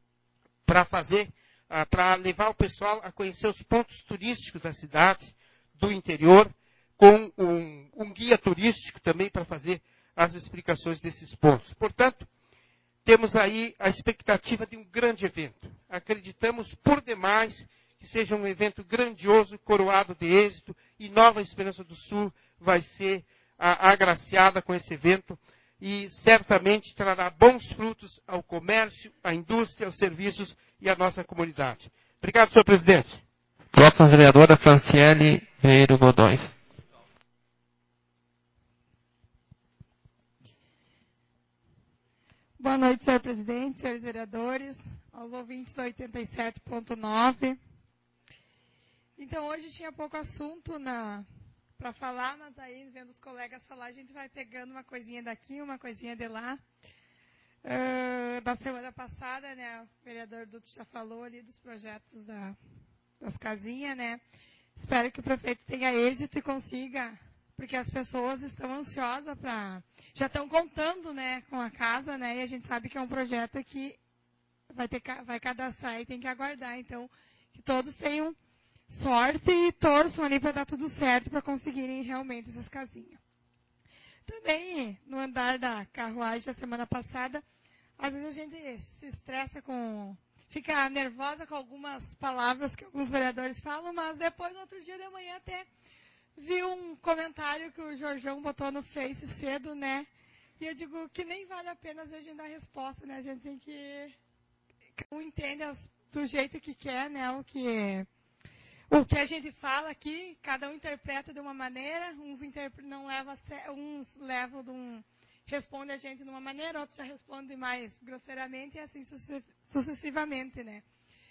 levar o pessoal a conhecer os pontos turísticos da cidade, do interior, com um guia turístico também para fazer as explicações desses pontos. Portanto, temos aí a expectativa de um grande evento. Acreditamos por demais que seja um evento grandioso, coroado de êxito, e Nova Esperança do Sul vai ser agraciada com esse evento e certamente trará bons frutos ao comércio, à indústria, aos serviços e à nossa comunidade. Obrigado, senhor presidente. Próxima vereadora, Franciele Vieiro Godóis. Boa noite, senhor presidente, senhores vereadores, aos ouvintes da 87.9. Então, hoje tinha pouco assunto para falar, mas aí, vendo os colegas falar, a gente vai pegando uma coisinha daqui, uma coisinha de lá. Da semana passada, né, o vereador Duto já falou ali dos projetos das casinhas, né. Espero que o prefeito tenha êxito e consiga, porque as pessoas estão ansiosas já estão contando, né, com a casa, né, e a gente sabe que é um projeto que vai cadastrar e tem que aguardar. Então, que todos tenham sorte e torçam ali para dar tudo certo, para conseguirem realmente essas casinhas. Também, no andar da carruagem da semana passada, às vezes a gente se estressa com fica nervosa com algumas palavras que alguns vereadores falam, mas depois, no outro dia de manhã, até vi um comentário que o Jorjão botou no Face cedo, né? E eu digo que nem vale a pena a gente dar resposta, né? A gente tem que... Cada um entende do jeito que quer, né? O que a gente fala aqui, cada um interpreta de uma maneira, uns levam responde a gente de uma maneira, outros já respondem mais grosseiramente e assim sucessivamente, né?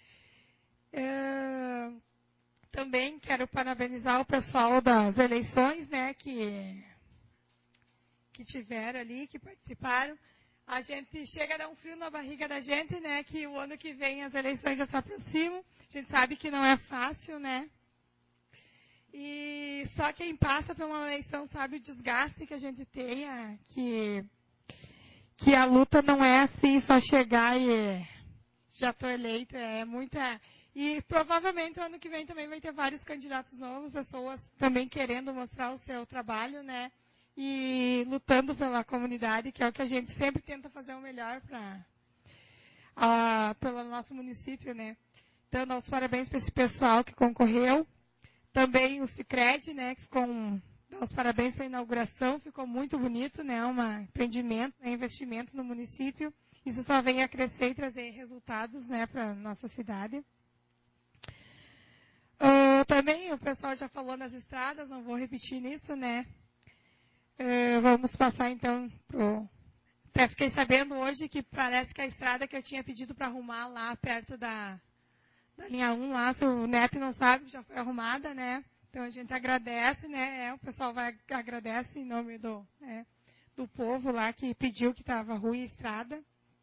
Também quero parabenizar o pessoal das eleições, né, que tiveram ali, que participaram. A gente chega a dar um frio na barriga da gente, né, que o ano que vem as eleições já se aproximam. A gente sabe que não é fácil, né? E só quem passa por uma eleição sabe o desgaste que a gente tem, que a luta não é assim, só chegar e já estou eleito, é muita... E provavelmente o ano que vem também vai ter vários candidatos novos, pessoas também querendo mostrar o seu trabalho, né? E lutando pela comunidade, que é o que a gente sempre tenta fazer o melhor pelo nosso município, né? Dando os parabéns para esse pessoal que concorreu. Também o Sicredi, né, que dá os parabéns para a inauguração, ficou muito bonito, né, um empreendimento, investimento no município. Isso só vem a crescer e trazer resultados, né, para a nossa cidade. Também o pessoal já falou nas estradas, não vou repetir nisso, né. Vamos passar então Até fiquei sabendo hoje que parece que a estrada que eu tinha pedido para arrumar lá perto da linha 1 lá, se o Neto não sabe, já foi arrumada, né? Então a gente agradece, né? O pessoal agradece em nome do povo lá que pediu que estava ruim a estrada.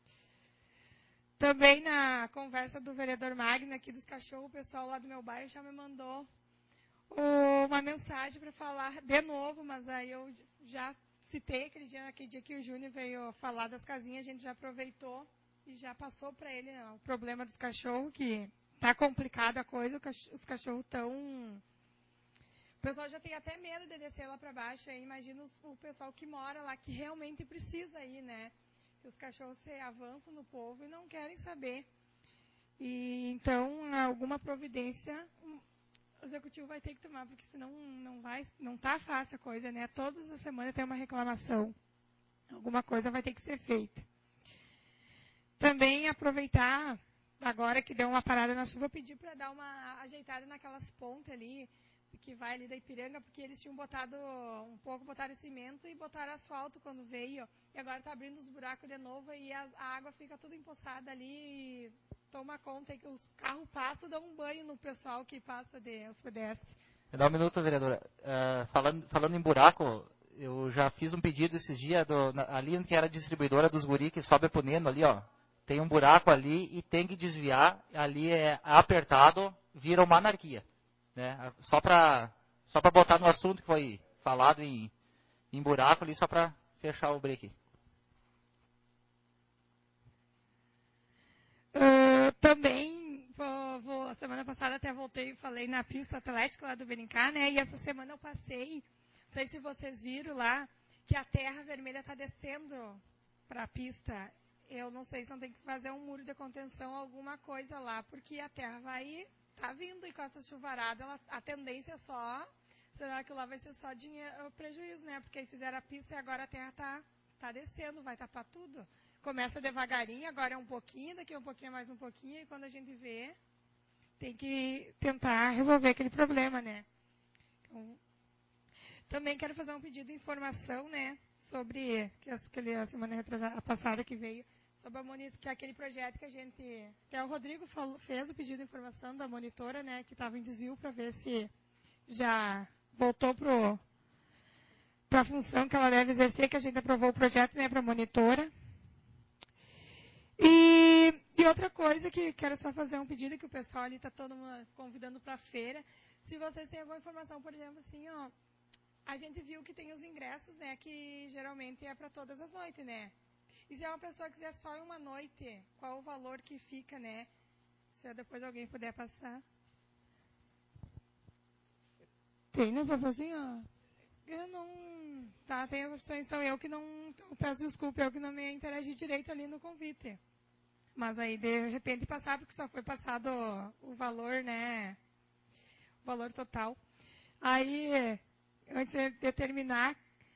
Também na conversa do vereador Magno aqui dos cachorros, o pessoal lá do meu bairro já me mandou uma mensagem para falar de novo, mas aí eu já citei aquele dia que o Júnior veio falar das casinhas, a gente já aproveitou e já passou para ele o problema dos cachorros, que tá complicada a coisa, os cachorros estão... O pessoal já tem até medo de descer lá para baixo, aí imagina o pessoal que mora lá, que realmente precisa ir, né? Os cachorros se avançam no povo e não querem saber. E então, alguma providência o executivo vai ter que tomar, porque senão não tá fácil a coisa, né? Todas as semanas tem uma reclamação. Alguma coisa vai ter que ser feita. Também aproveitar... Agora que deu uma parada na chuva, eu pedi para dar uma ajeitada naquelas pontes ali, que vai ali da Ipiranga, porque eles tinham botaram cimento e botaram asfalto quando veio. E agora está abrindo os buracos de novo e a água fica tudo empoçada ali e toma conta que os carros passam, dão um banho no pessoal que passa os pedestres. Me dá um minuto, vereadora. Falando em buraco, eu já fiz um pedido esses dias, ali que era a distribuidora dos guri, que sobe pro Neno ali, ó. Tem um buraco ali e tem que desviar. Ali é apertado, vira uma anarquia. Né? Só para botar no assunto que foi falado em buraco ali, só para fechar o break. Também, semana passada até voltei e falei na pista atlética lá do Brincar, né? E essa semana eu passei, não sei se vocês viram lá, que a terra vermelha está descendo para a pista. Eu não sei se não tem que fazer um muro de contenção, alguma coisa lá, porque a terra tá vindo e com essa chuvarada, a tendência é só, será que lá vai ser só prejuízo, né? Porque aí fizeram a pista e agora a terra tá descendo, vai tapar tudo. Começa devagarinho, agora é um pouquinho, daqui um pouquinho, mais um pouquinho, e quando a gente vê, tem que tentar resolver aquele problema, né? Então, também quero fazer um pedido de informação, né? Sobre a semana passada que veio, sobre que é aquele projeto que a gente... Até o Rodrigo fez o pedido de informação da monitora, né? Que estava em desvio para ver se já voltou para a função que ela deve exercer, que a gente aprovou o projeto, né? Para a monitora. E outra coisa que quero só fazer um pedido, que o pessoal ali está todo mundo convidando para a feira. Se vocês têm alguma informação, por exemplo, assim, ó... A gente viu que tem os ingressos, né? Que geralmente é para todas as noites, né? E se é uma pessoa que quiser só em uma noite, qual o valor que fica, né? Se depois alguém puder passar. Tem, né, papazinho? Eu não... Tá, tem as opções, então eu que não... Eu peço desculpa, eu que não me interagi direito ali no convite. Mas aí, de repente, passar, porque só foi passado o valor, né? O valor total. Aí, antes de terminar,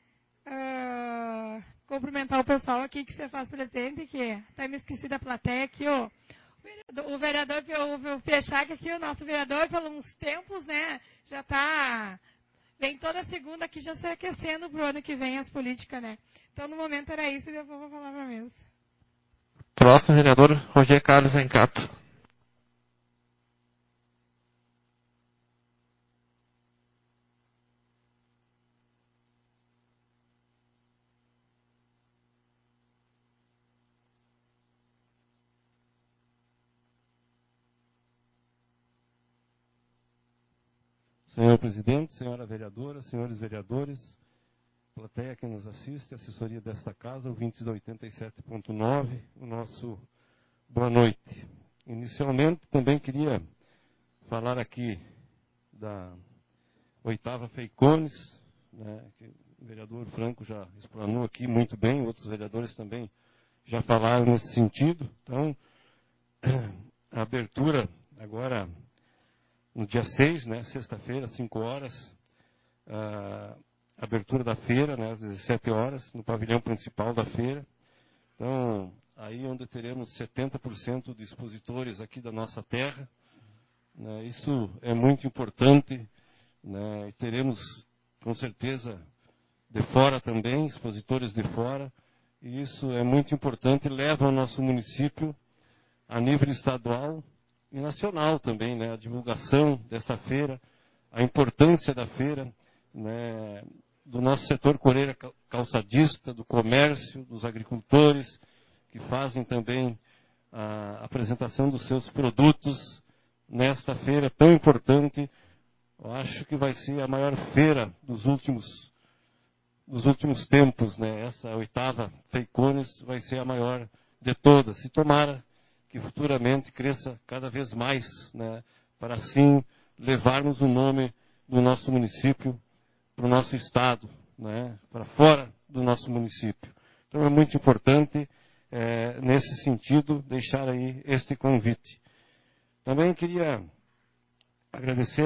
cumprimentar o pessoal aqui que você faz presente, que até me esqueci da plateia aqui, o vereador, o Peixac aqui, o nosso vereador, por uns tempos, né? Já vem toda segunda aqui já se aquecendo pro ano que vem as políticas, né? Então, no momento era isso e depois vou falar pra mesa. Próximo vereador, Roger Carlos Encato. Senhor presidente, senhora vereadora, senhores vereadores, plateia que nos assiste, assessoria desta casa, ouvintes da 87.9, o nosso boa noite. Inicialmente, também queria falar aqui da 8ª FEICONES, né, que o vereador Franco já explanou aqui muito bem, outros vereadores também já falaram nesse sentido. Então, a abertura agora no dia 6, né, sexta-feira, 5 horas, abertura da feira, né, às 17 horas, no pavilhão principal da feira. Então, aí onde teremos 70% de expositores aqui da nossa terra, né, isso é muito importante, né, teremos, com certeza, de fora também, expositores de fora, e isso é muito importante, leva o nosso município a nível estadual e nacional também, né, a divulgação dessa feira, a importância da feira, né, do nosso setor coreira calçadista, do comércio, dos agricultores, que fazem também a apresentação dos seus produtos nesta feira tão importante. Eu acho que vai ser a maior feira dos últimos tempos, né? Essa 8ª FEICONES vai ser a maior de todas. E tomara que futuramente cresça cada vez mais, né? Para assim levarmos o nome do nosso município para o nosso estado, né? Para fora do nosso município. Então é muito importante, nesse sentido, deixar aí este convite. Também queria agradecer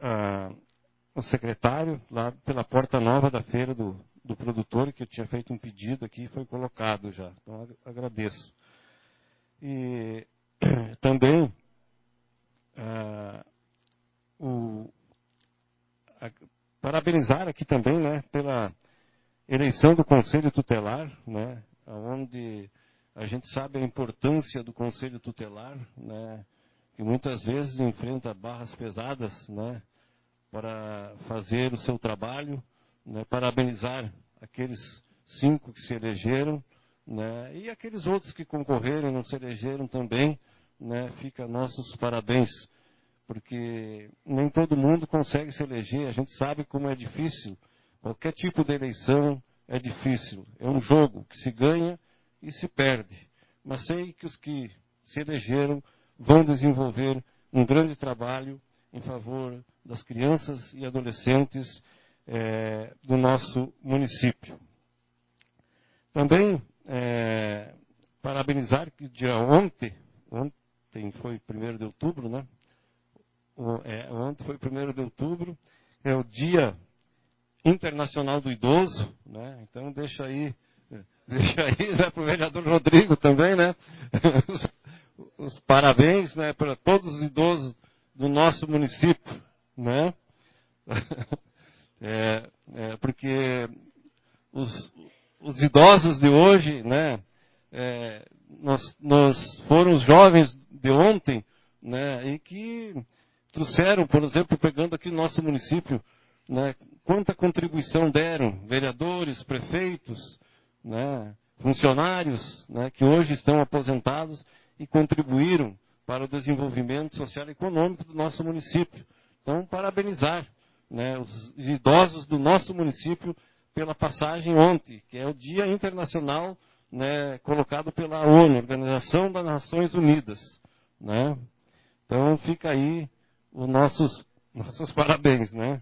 ao secretário, lá pela porta nova da feira do produtor, que eu tinha feito um pedido aqui e foi colocado já. Então, agradeço. E também parabenizar aqui também, né, pela eleição do Conselho Tutelar, né, onde a gente sabe a importância do Conselho Tutelar, né, que muitas vezes enfrenta barras pesadas, né, para fazer o seu trabalho, né, parabenizar aqueles 5 que se elegeram, né, e aqueles outros que concorreram e não se elegeram também, né, fica nossos parabéns, porque nem todo mundo consegue se eleger, a gente sabe como é difícil, qualquer tipo de eleição é difícil, é um jogo que se ganha e se perde, mas sei que os que se elegeram vão desenvolver um grande trabalho em favor das crianças e adolescentes do nosso município. Também parabenizar que ontem foi 1º de outubro, né? Ontem foi 1º de outubro, é o Dia Internacional do Idoso, né? Então deixa aí né, para o vereador Rodrigo também, né? Os parabéns, né, para todos os idosos do nosso município, né? Porque os idosos de hoje, né, nós foram os jovens de ontem, né, e que trouxeram, por exemplo, pegando aqui no nosso município, né, quanta contribuição deram, vereadores, prefeitos, né, funcionários, né, que hoje estão aposentados e contribuíram para o desenvolvimento social e econômico do nosso município. Então, parabenizar, né, os idosos do nosso município pela passagem ontem, que é o Dia Internacional, né, colocado pela ONU, Organização das Nações Unidas, né? Então, fica aí os nossos parabéns, né?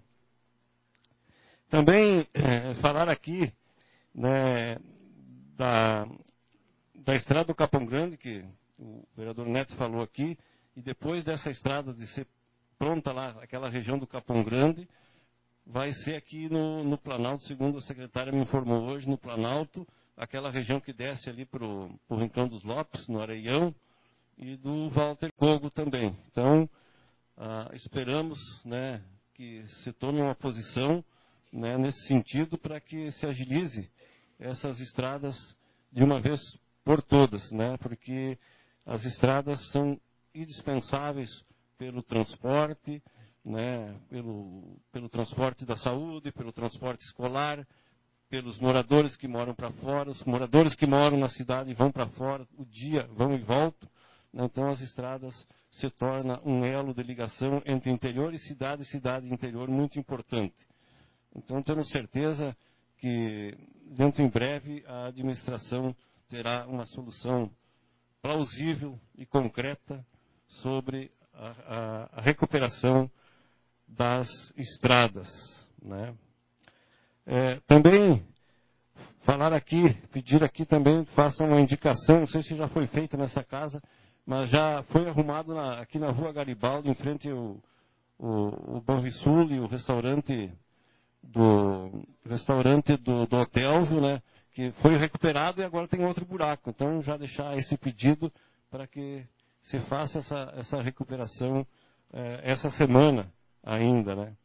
Também falar aqui, né, da Estrada do Capão Grande, que o vereador Neto falou aqui, e depois dessa estrada de ser pronta lá, aquela região do Capão Grande, vai ser aqui no Planalto, segundo a secretária me informou hoje, no Planalto, aquela região que desce ali para o Rincão dos Lopes, no Areião, e do Walter Kogo também. Então, esperamos, né, que se tome uma posição, né, nesse sentido para que se agilize essas estradas de uma vez por todas, né, porque as estradas são indispensáveis pelo transporte, né, pelo transporte da saúde, pelo transporte escolar, pelos moradores que moram para fora, os moradores que moram na cidade e vão para fora, o dia vão e voltam. Então, as estradas se tornam um elo de ligação entre interior e cidade e interior muito importante. Então, temos certeza que, dentro em breve, a administração terá uma solução plausível e concreta sobre a recuperação das estradas, né? Também falar aqui, pedir aqui também, façam uma indicação, não sei se já foi feita nessa casa, mas já foi arrumado aqui na rua Garibaldi, em frente ao Banrisul e o restaurante do Hotel, né, que foi recuperado e agora tem outro buraco. Então, já deixar esse pedido para que se faça essa recuperação essa semana ainda, né.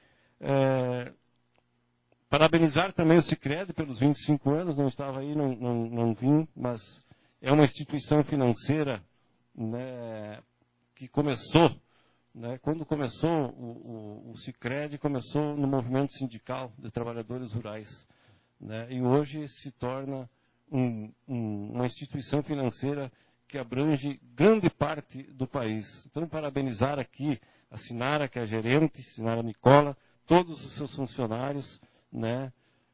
Parabenizar também o Sicredi pelos 25 anos, não estava aí, não vim, mas é uma instituição financeira, né, que começou, né, quando começou o Sicredi, começou no movimento sindical de trabalhadores rurais, né, e hoje se torna uma instituição financeira que abrange grande parte do país. Então, parabenizar aqui a Sinara, que é a gerente, Sinara Nicola, todos os seus funcionários, né,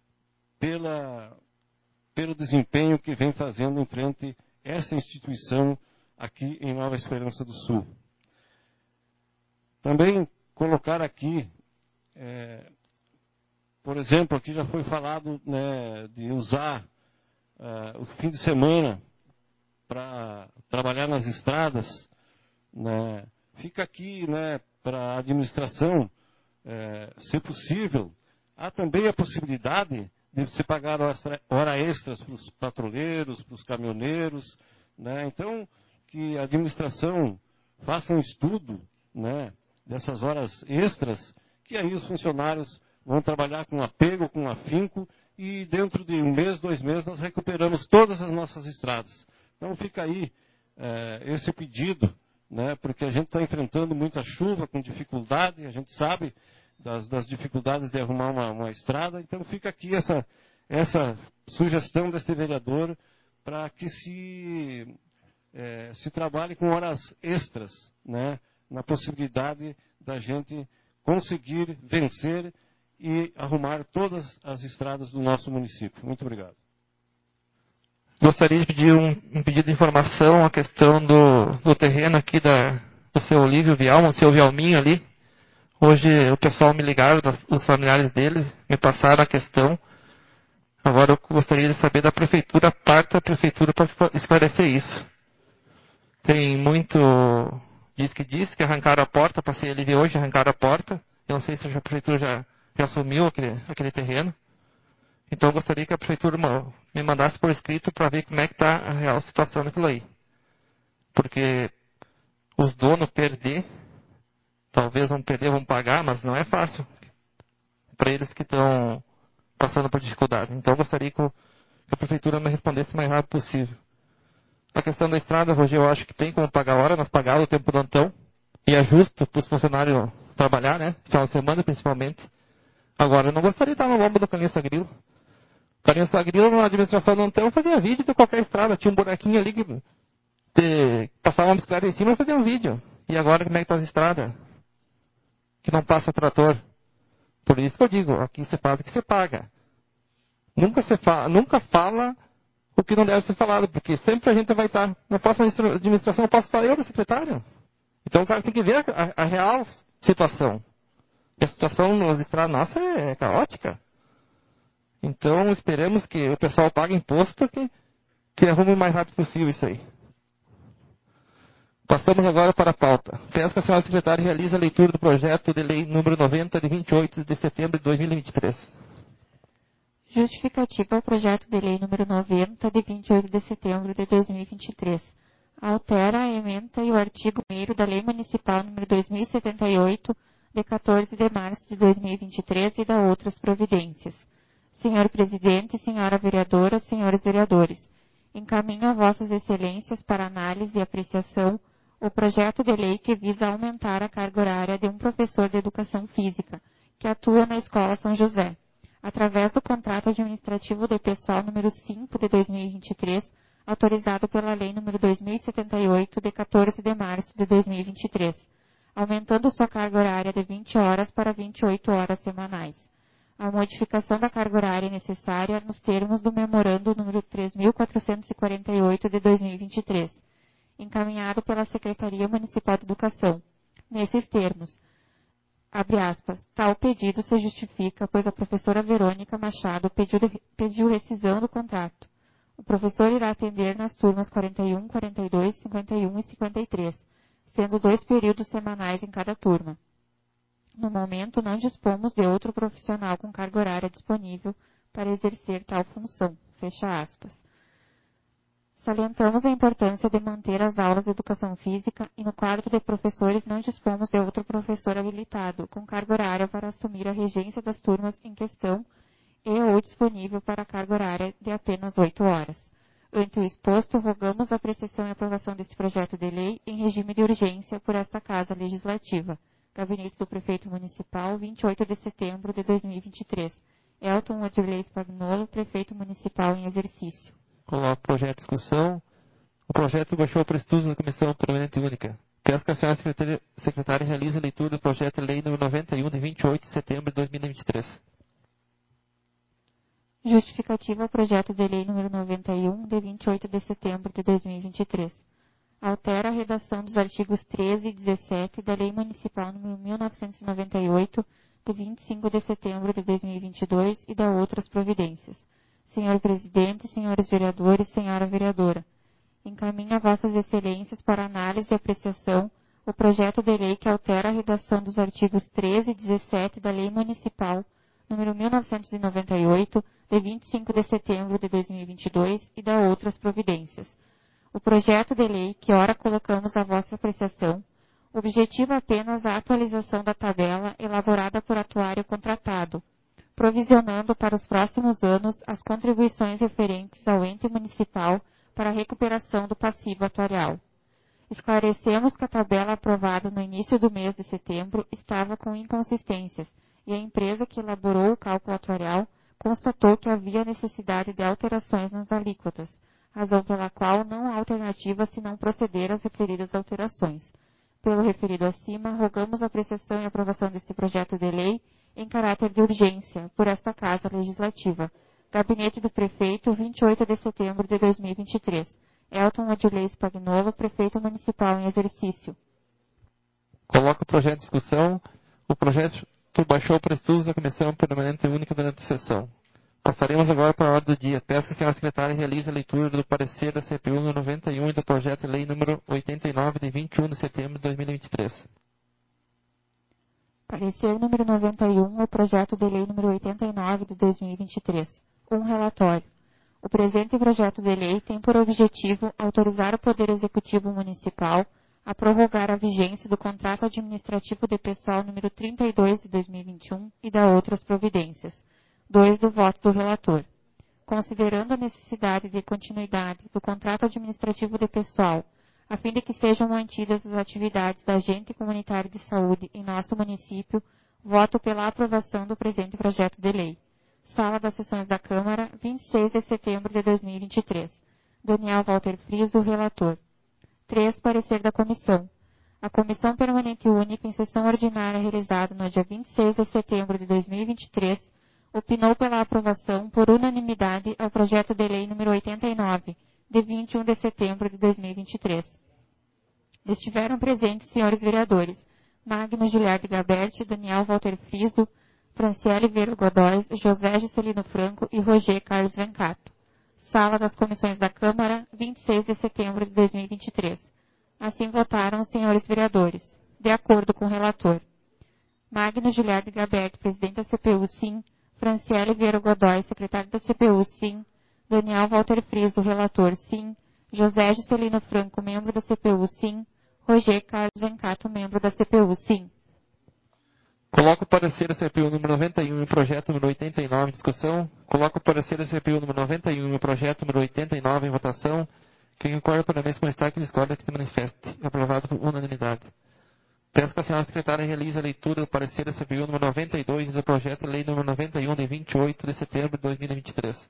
pelo desempenho que vem fazendo em frente a essa instituição aqui em Nova Esperança do Sul. Também colocar aqui, por exemplo, aqui já foi falado, né, de usar o fim de semana para trabalhar nas estradas, né. Fica aqui, né, para a administração, se possível. Há também a possibilidade de se pagar hora extras para os patrulheiros, para os caminhoneiros, né? Então, que a administração faça um estudo, né, dessas horas extras, que aí os funcionários vão trabalhar com apego, com afinco, e dentro de 1 mês, 2 meses, nós recuperamos todas as nossas estradas. Então, fica aí esse pedido, né, porque a gente está enfrentando muita chuva, com dificuldade, a gente sabe das dificuldades de arrumar uma estrada. Então, fica aqui essa sugestão deste vereador para que se trabalhe com horas extras, né, na possibilidade da gente conseguir vencer e arrumar todas as estradas do nosso município. Muito obrigado. Gostaria de pedir um pedido de informação, a questão do terreno aqui do seu Olívio Vialma, do seu Vialminho ali. Hoje o pessoal me ligaram, os familiares dele, me passaram a questão. Agora eu gostaria de saber da prefeitura, parte da prefeitura para esclarecer isso. Tem muito diz que arrancaram a porta, passei ali hoje, arrancaram a porta. Eu não sei se a prefeitura já assumiu aquele terreno. Então eu gostaria que a prefeitura me mandasse por escrito para ver como é que está a real situação daquilo aí. Porque os donos talvez vão perder, vão pagar, mas não é fácil para eles que estão passando por dificuldade. Então eu gostaria que a prefeitura me respondesse o mais rápido possível. A questão da estrada, Rogério, eu acho que tem como pagar a hora, nós pagamos o tempo do Antão, e é justo para os funcionários trabalhar, né? Final de semana principalmente. Agora, eu não gostaria de estar no lombo do Carlinhos Grilo. Carlinhos Grilo, na administração do Antão, fazia vídeo de qualquer estrada, tinha um buraquinho ali que passava uma bicicleta em cima e fazia um vídeo. E agora como é que está as estradas? Que não passa trator. Por isso que eu digo, aqui você faz o que você paga. Nunca fala o que não deve ser falado, porque sempre a gente vai estar, na próxima administração eu posso estar eu da secretária. Então o cara tem que ver a real situação. E a situação nas estradas nossas é caótica. Então esperamos que o pessoal pague imposto que arrume o mais rápido possível isso aí. Passamos agora para a pauta. Peço que a senhora secretária realize a leitura do projeto de lei número 90, de 28 de setembro de 2023. Justificativa ao projeto de lei número 90, de 28 de setembro de 2023. Altera, ementa o artigo 1º da Lei Municipal número 2078, de 14 de março de 2023 e dá outras providências. Senhor Presidente, Senhora Vereadora, Senhores Vereadores, encaminho a Vossas Excelências para análise e apreciação o projeto de lei que visa aumentar a carga horária de um professor de Educação Física, que atua na Escola São José, através do contrato administrativo de pessoal número 5 de 2023, autorizado pela Lei número 2078, de 14 de março de 2023, aumentando sua carga horária de 20 horas para 28 horas semanais. A modificação da carga horária é necessária nos termos do memorando número 3.448 de 2023, encaminhado pela Secretaria Municipal de Educação. Nesses termos, abre aspas, tal pedido se justifica, pois a professora Verônica Machado pediu rescisão do contrato. O professor irá atender nas turmas 41, 42, 51 e 53, sendo 2 períodos semanais em cada turma. No momento, não dispomos de outro profissional com carga horária disponível para exercer tal função. Fecha aspas. Salientamos a importância de manter as aulas de educação física e no quadro de professores não dispomos de outro professor habilitado com carga horária para assumir a regência das turmas em questão e ou disponível para carga horária de apenas 8 horas. Ante o exposto, rogamos a apreciação e aprovação deste projeto de lei em regime de urgência por esta Casa Legislativa. Gabinete do Prefeito Municipal, 28 de setembro de 2023. Elton Odirley Spagnolo, Prefeito Municipal em exercício. Coloco o projeto em discussão. O projeto baixou para estudos na Comissão Permanente Única. Peço que a senhora secretária realize a leitura do projeto de lei número 91, de 28 de setembro de 2023. Justificativa ao projeto de lei número 91, de 28 de setembro de 2023. Altera a redação dos artigos 13 e 17 da Lei Municipal número 1998, de 25 de setembro de 2022 e dá outras providências. Senhor Presidente, senhores vereadores, senhora vereadora, encaminho a Vossas Excelências para análise e apreciação o projeto de lei que altera a redação dos artigos 13 e 17 da Lei Municipal número 1998, de 25 de setembro de 2022 e dá outras providências. O projeto de lei que ora colocamos à vossa apreciação objetiva apenas a atualização da tabela elaborada por atuário contratado, provisionando para os próximos anos as contribuições referentes ao ente municipal para a recuperação do passivo atuarial. Esclarecemos que a tabela aprovada no início do mês de setembro estava com inconsistências e a empresa que elaborou o cálculo atuarial constatou que havia necessidade de alterações nas alíquotas, razão pela qual não há alternativa senão proceder às referidas alterações. Pelo referido acima, rogamos a apreciação e aprovação deste projeto de lei em caráter de urgência por esta Casa Legislativa. Gabinete do Prefeito, 28 de setembro de 2023. Elton Odirley Spagnolo, Prefeito Municipal em exercício. Coloco o projeto em discussão. O projeto baixou para estudos da Comissão Permanente Única durante a sessão. Passaremos agora para a ordem do dia. Peço que a senhora secretária realize a leitura do parecer da CPU no 91 e do projeto de lei número 89, de 21 de setembro de 2023. Parecer número 91, o projeto de lei número 89 de 2023. Relatório. O presente projeto de lei tem por objetivo autorizar o Poder Executivo Municipal a prorrogar a vigência do contrato administrativo de pessoal número 32 de 2021 e da outras providências. 2 do voto do relator. Considerando a necessidade de continuidade do contrato administrativo de pessoal, a fim de que sejam mantidas as atividades da agente comunitário de saúde em nosso município, voto pela aprovação do presente projeto de lei. Sala das Sessões da Câmara, 26 de setembro de 2023. Daniel Walter Friso, relator. 3. Parecer da Comissão. A Comissão Permanente Única, em sessão ordinária realizada no dia 26 de setembro de 2023, opinou pela aprovação por unanimidade ao projeto de lei número 89, de 21 de setembro de 2023. Estiveram presentes os senhores vereadores Magno Giliardi Gaberti, Daniel Walter Friso, Franciele Vero Godóis, José Juscelino Franco e Roger Carlos Vencato. Sala das Comissões da Câmara, 26 de setembro de 2023. Assim votaram os senhores vereadores. De acordo com o relator. Magno Giliardi Gaberti, presidente da CPU, sim. Franciele Vieira Godoy, secretário da CPU, sim. Daniel Walter Friso, relator, sim. José Juscelino Franco, membro da CPU, sim. Roger Carlos Vencato, membro da CPU, sim. Coloco o parecer da CPU número 91 e o projeto número 89 em discussão. Coloco o parecer da CPU número 91 e o projeto número 89 em votação. Quem concorda por mesa com destaque e discorda que se manifeste. Aprovado por unanimidade. Peço que a senhora secretária realize a leitura do parecer da CPU número 92 e do projeto de lei número 91 de 28 de setembro de 2023.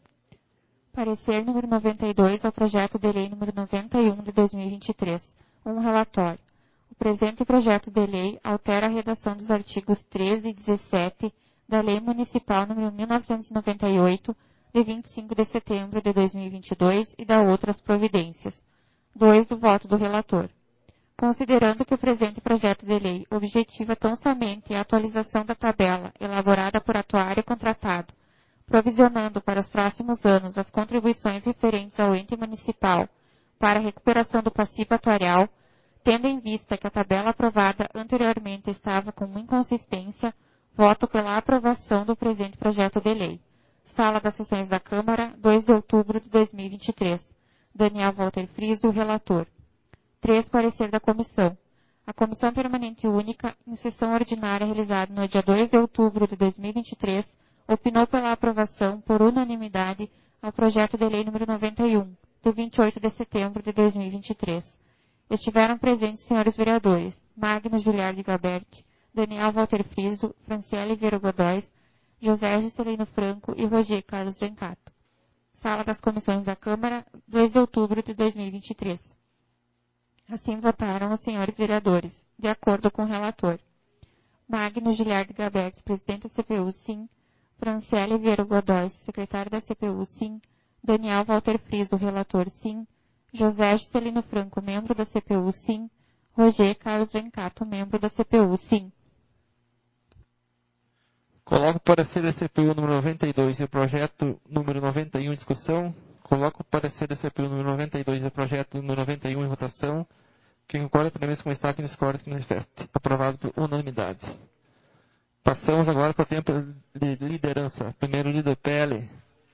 Parecer número 92 ao projeto de lei número 91 de 2023. Relatório. O presente projeto de lei altera a redação dos artigos 13 e 17 da Lei Municipal número 1998, de 25 de setembro de 2022 e da outras providências. 2 do voto do relator. Considerando que o presente projeto de lei objetiva tão somente a atualização da tabela elaborada por atuário contratado, provisionando para os próximos anos as contribuições referentes ao ente municipal para a recuperação do passivo atuarial, tendo em vista que a tabela aprovada anteriormente estava com inconsistência, voto pela aprovação do presente projeto de lei. Sala das Sessões da Câmara, 2 de outubro de 2023. Daniel Walter Friso, relator. 3. Parecer da Comissão. A Comissão Permanente Única, em sessão ordinária realizada no dia 2 de outubro de 2023, opinou pela aprovação, por unanimidade, ao projeto de lei número 91, de 28 de setembro de 2023. Estiveram presentes os senhores vereadores Magno Giliardi Gaberti, Daniel Walter Friso, Franciele Vieira Godoy, José Juscelino Franco e Roger Carlos Vencato. Sala das Comissões da Câmara, 2 de outubro de 2023. Assim votaram os senhores vereadores, de acordo com o relator. Magno Giliardi Gaberti, presidente da CPU, sim. Franciele Vieira Godoy, secretário da CPU, sim. Daniel Walter Friso, relator, sim. José Juscelino Franco, membro da CPU, sim. Roger Carlos Vencato, membro da CPU, sim. Coloco o parecer da CPU número 92 e o projeto número 91 em discussão. Coloco o parecer da CPU número 92 e o projeto número 91 em votação. Quem concorda por mesa com destaque e discorda que manifeste. Aprovado por unanimidade. Passamos agora para o tempo de liderança. Primeiro líder PL.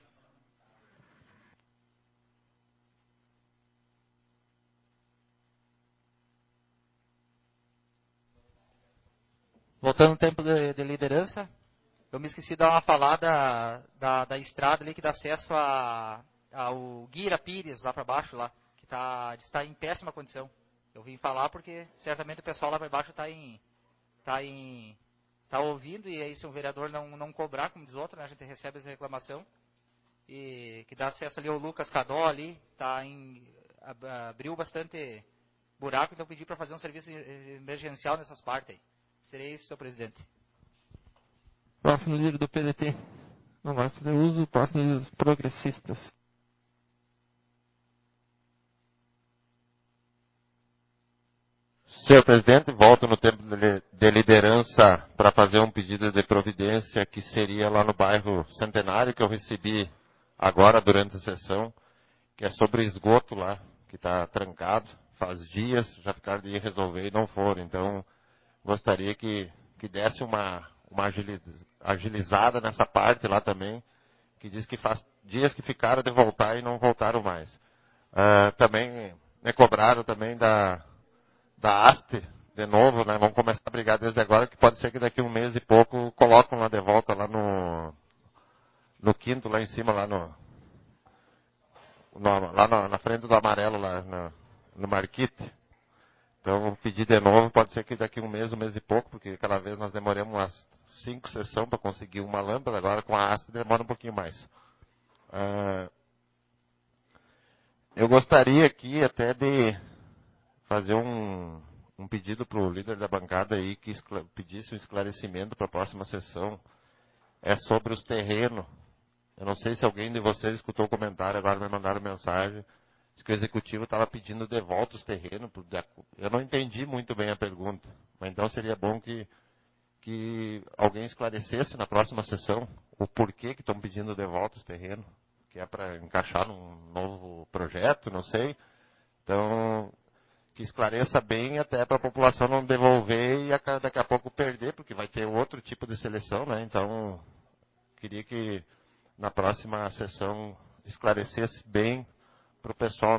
Voltando no tempo de liderança, eu me esqueci de dar uma falada da estrada ali que dá acesso ao Guira Pires, lá para baixo, lá, que está em péssima condição. Eu vim falar porque certamente o pessoal lá para baixo está ouvindo, e aí se um vereador não cobrar, como diz outro, né, a gente recebe essa reclamação, e que dá acesso ali ao Lucas Cadó ali, abriu bastante buraco, então eu pedi para fazer um serviço emergencial nessas partes aí. Serei isso, senhor presidente. Próximo líder do PDT. Não vai fazer uso. Próximo líder dos progressistas. Senhor presidente, volto no tempo de liderança para fazer um pedido de providência que seria lá no bairro Centenário, que eu recebi agora durante a sessão, que é sobre esgoto lá, que está trancado. Faz dias, já ficaram de resolver e não foram. Então, gostaria que desse uma agilizada nessa parte lá também, que diz que faz dias que ficaram de voltar e não voltaram mais. Também me cobraram também da haste, de novo, né? Vamos começar a brigar desde agora, que pode ser que daqui a um mês e pouco colocam lá de volta lá no quinto, lá em cima, lá na frente do amarelo, lá no Marquite. Então, vou pedir de novo, pode ser que daqui a um mês e pouco, porque aquela vez nós demoramos umas 5 sessões para conseguir uma lâmpada, agora com a haste demora um pouquinho mais. Eu gostaria aqui até de fazer um pedido para o líder da bancada aí que pedisse um esclarecimento para a próxima sessão. É sobre os terrenos. Eu não sei se alguém de vocês escutou o comentário, agora me mandaram mensagem. Diz que o executivo estava pedindo de volta os terrenos. Eu não entendi muito bem a pergunta, mas então seria bom que alguém esclarecesse na próxima sessão o porquê que estão pedindo de volta os terrenos, que é para encaixar num novo projeto, não sei. Então, que esclareça bem até para a população não devolver e daqui a pouco perder, porque vai ter outro tipo de seleção, né? Então, queria que na próxima sessão esclarecesse bem para o pessoal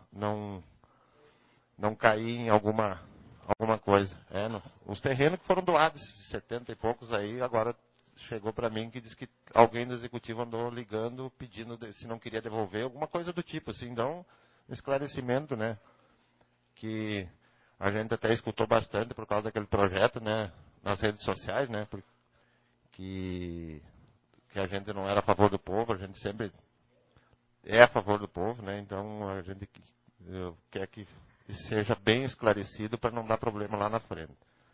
não cair em alguma coisa. Os terrenos que foram doados, 70 e poucos aí, agora chegou para mim que diz que alguém do executivo andou ligando, pedindo se não queria devolver, alguma coisa do tipo, assim. Então, esclarecimento, né? Que a gente até escutou bastante por causa daquele projeto, né? Nas redes sociais, né? Que a gente não era a favor do povo, a gente sempre é a favor do povo, né? Então, a gente quer que seja bem esclarecido para não dar problema lá na frente.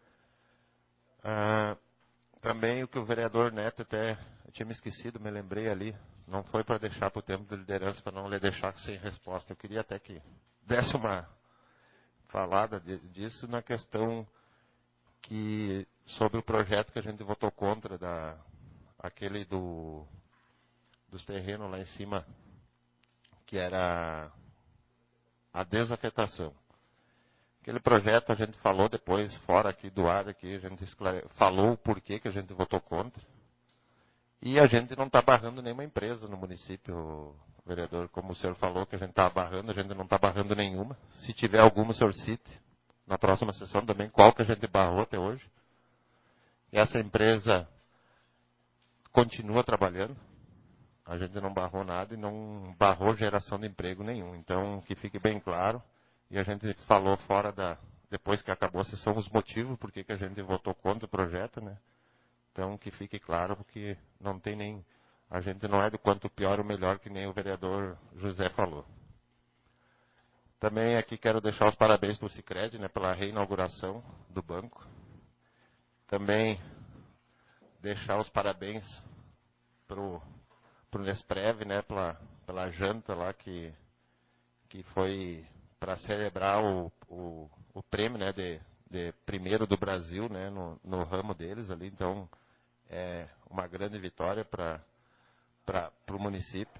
Também o que o vereador Neto até, eu tinha me esquecido, me lembrei ali, não foi para deixar para o tempo de liderança, para não lhe deixar sem resposta. Eu queria até que desse uma falada disso na questão sobre o projeto que a gente votou contra, aquele dos terrenos lá em cima, que era a desafetação. Aquele projeto a gente falou depois, fora aqui do ar, aqui, a gente falou o porquê que a gente votou contra. E a gente não está barrando nenhuma empresa no município, vereador. Como o senhor falou que a gente está barrando, a gente não está barrando nenhuma. Se tiver alguma, o senhor cite. Na próxima sessão também, qual que a gente barrou até hoje. E essa empresa continua trabalhando. A gente não barrou nada e não barrou geração de emprego nenhum. Então, que fique bem claro. E a gente falou depois que acabou a sessão, os motivos por que a gente votou contra o projeto, né? Então, que fique claro, porque não tem a gente não é do quanto pior ou melhor, que nem o vereador José falou. Também aqui quero deixar os parabéns para o Sicredi, né, pela reinauguração do banco. Também deixar os parabéns para o Nesprev, né, pela janta lá que foi para celebrar o prêmio, né, de primeiro do Brasil, né, no ramo deles ali. Então, é uma grande vitória para o município.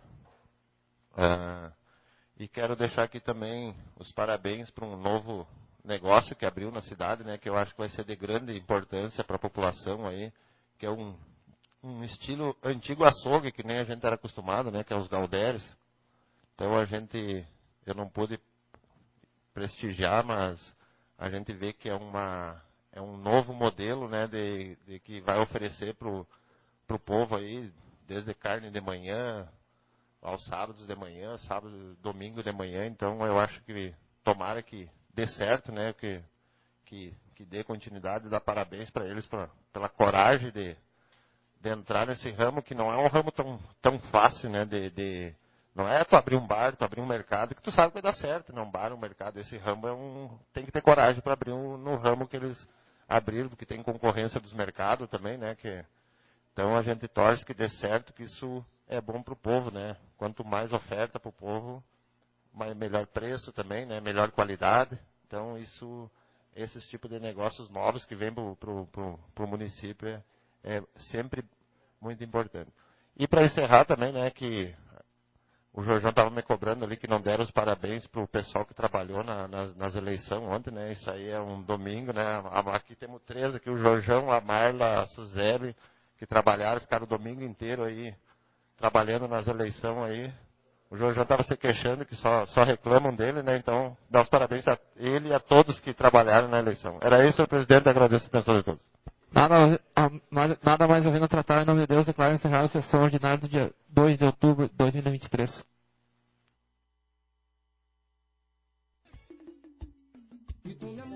E quero deixar aqui também os parabéns para um novo negócio que abriu na cidade, né, que eu acho que vai ser de grande importância para a população aí, que é um estilo antigo açougue, que nem a gente era acostumado, né, que é os Galdéres. Então, eu não pude prestigiar, mas a gente vê que é um novo modelo, né, de que vai oferecer pro povo aí, desde carne de manhã, aos sábados de manhã, sábado, domingo de manhã. Então, eu acho que tomara que dê certo, né, que dê continuidade, e dar parabéns para eles pela coragem de entrar nesse ramo, que não é um ramo tão fácil, né, não é tu abrir um bar, tu abrir um mercado, que tu sabe que vai dar certo, né? Um bar, um mercado. Esse ramo tem que ter coragem para abrir no ramo que eles abriram, porque tem concorrência dos mercados também, né? Então a gente torce que dê certo, que isso é bom para o povo, né? Quanto mais oferta para o povo, melhor preço também, né? Melhor qualidade. Então esses tipos de negócios novos que vêm para o município é sempre muito importante. E para encerrar também, né, que o Jorjão estava me cobrando ali que não deram os parabéns para o pessoal que trabalhou nas eleições ontem, né? Isso aí é um domingo, né? Aqui temos 3 aqui, o Jorjão, a Marla, a Suzeli, que trabalharam, ficaram o domingo inteiro aí trabalhando nas eleições aí. O Jorjão estava se queixando que só reclamam dele, né? Então, dá os parabéns a ele e a todos que trabalharam na eleição. Era isso, senhor presidente, agradeço a atenção de todos. Nada mais havendo a tratar, em nome de Deus, declaro encerrada a sessão ordinária do dia 2 de outubro de 2023. E tu me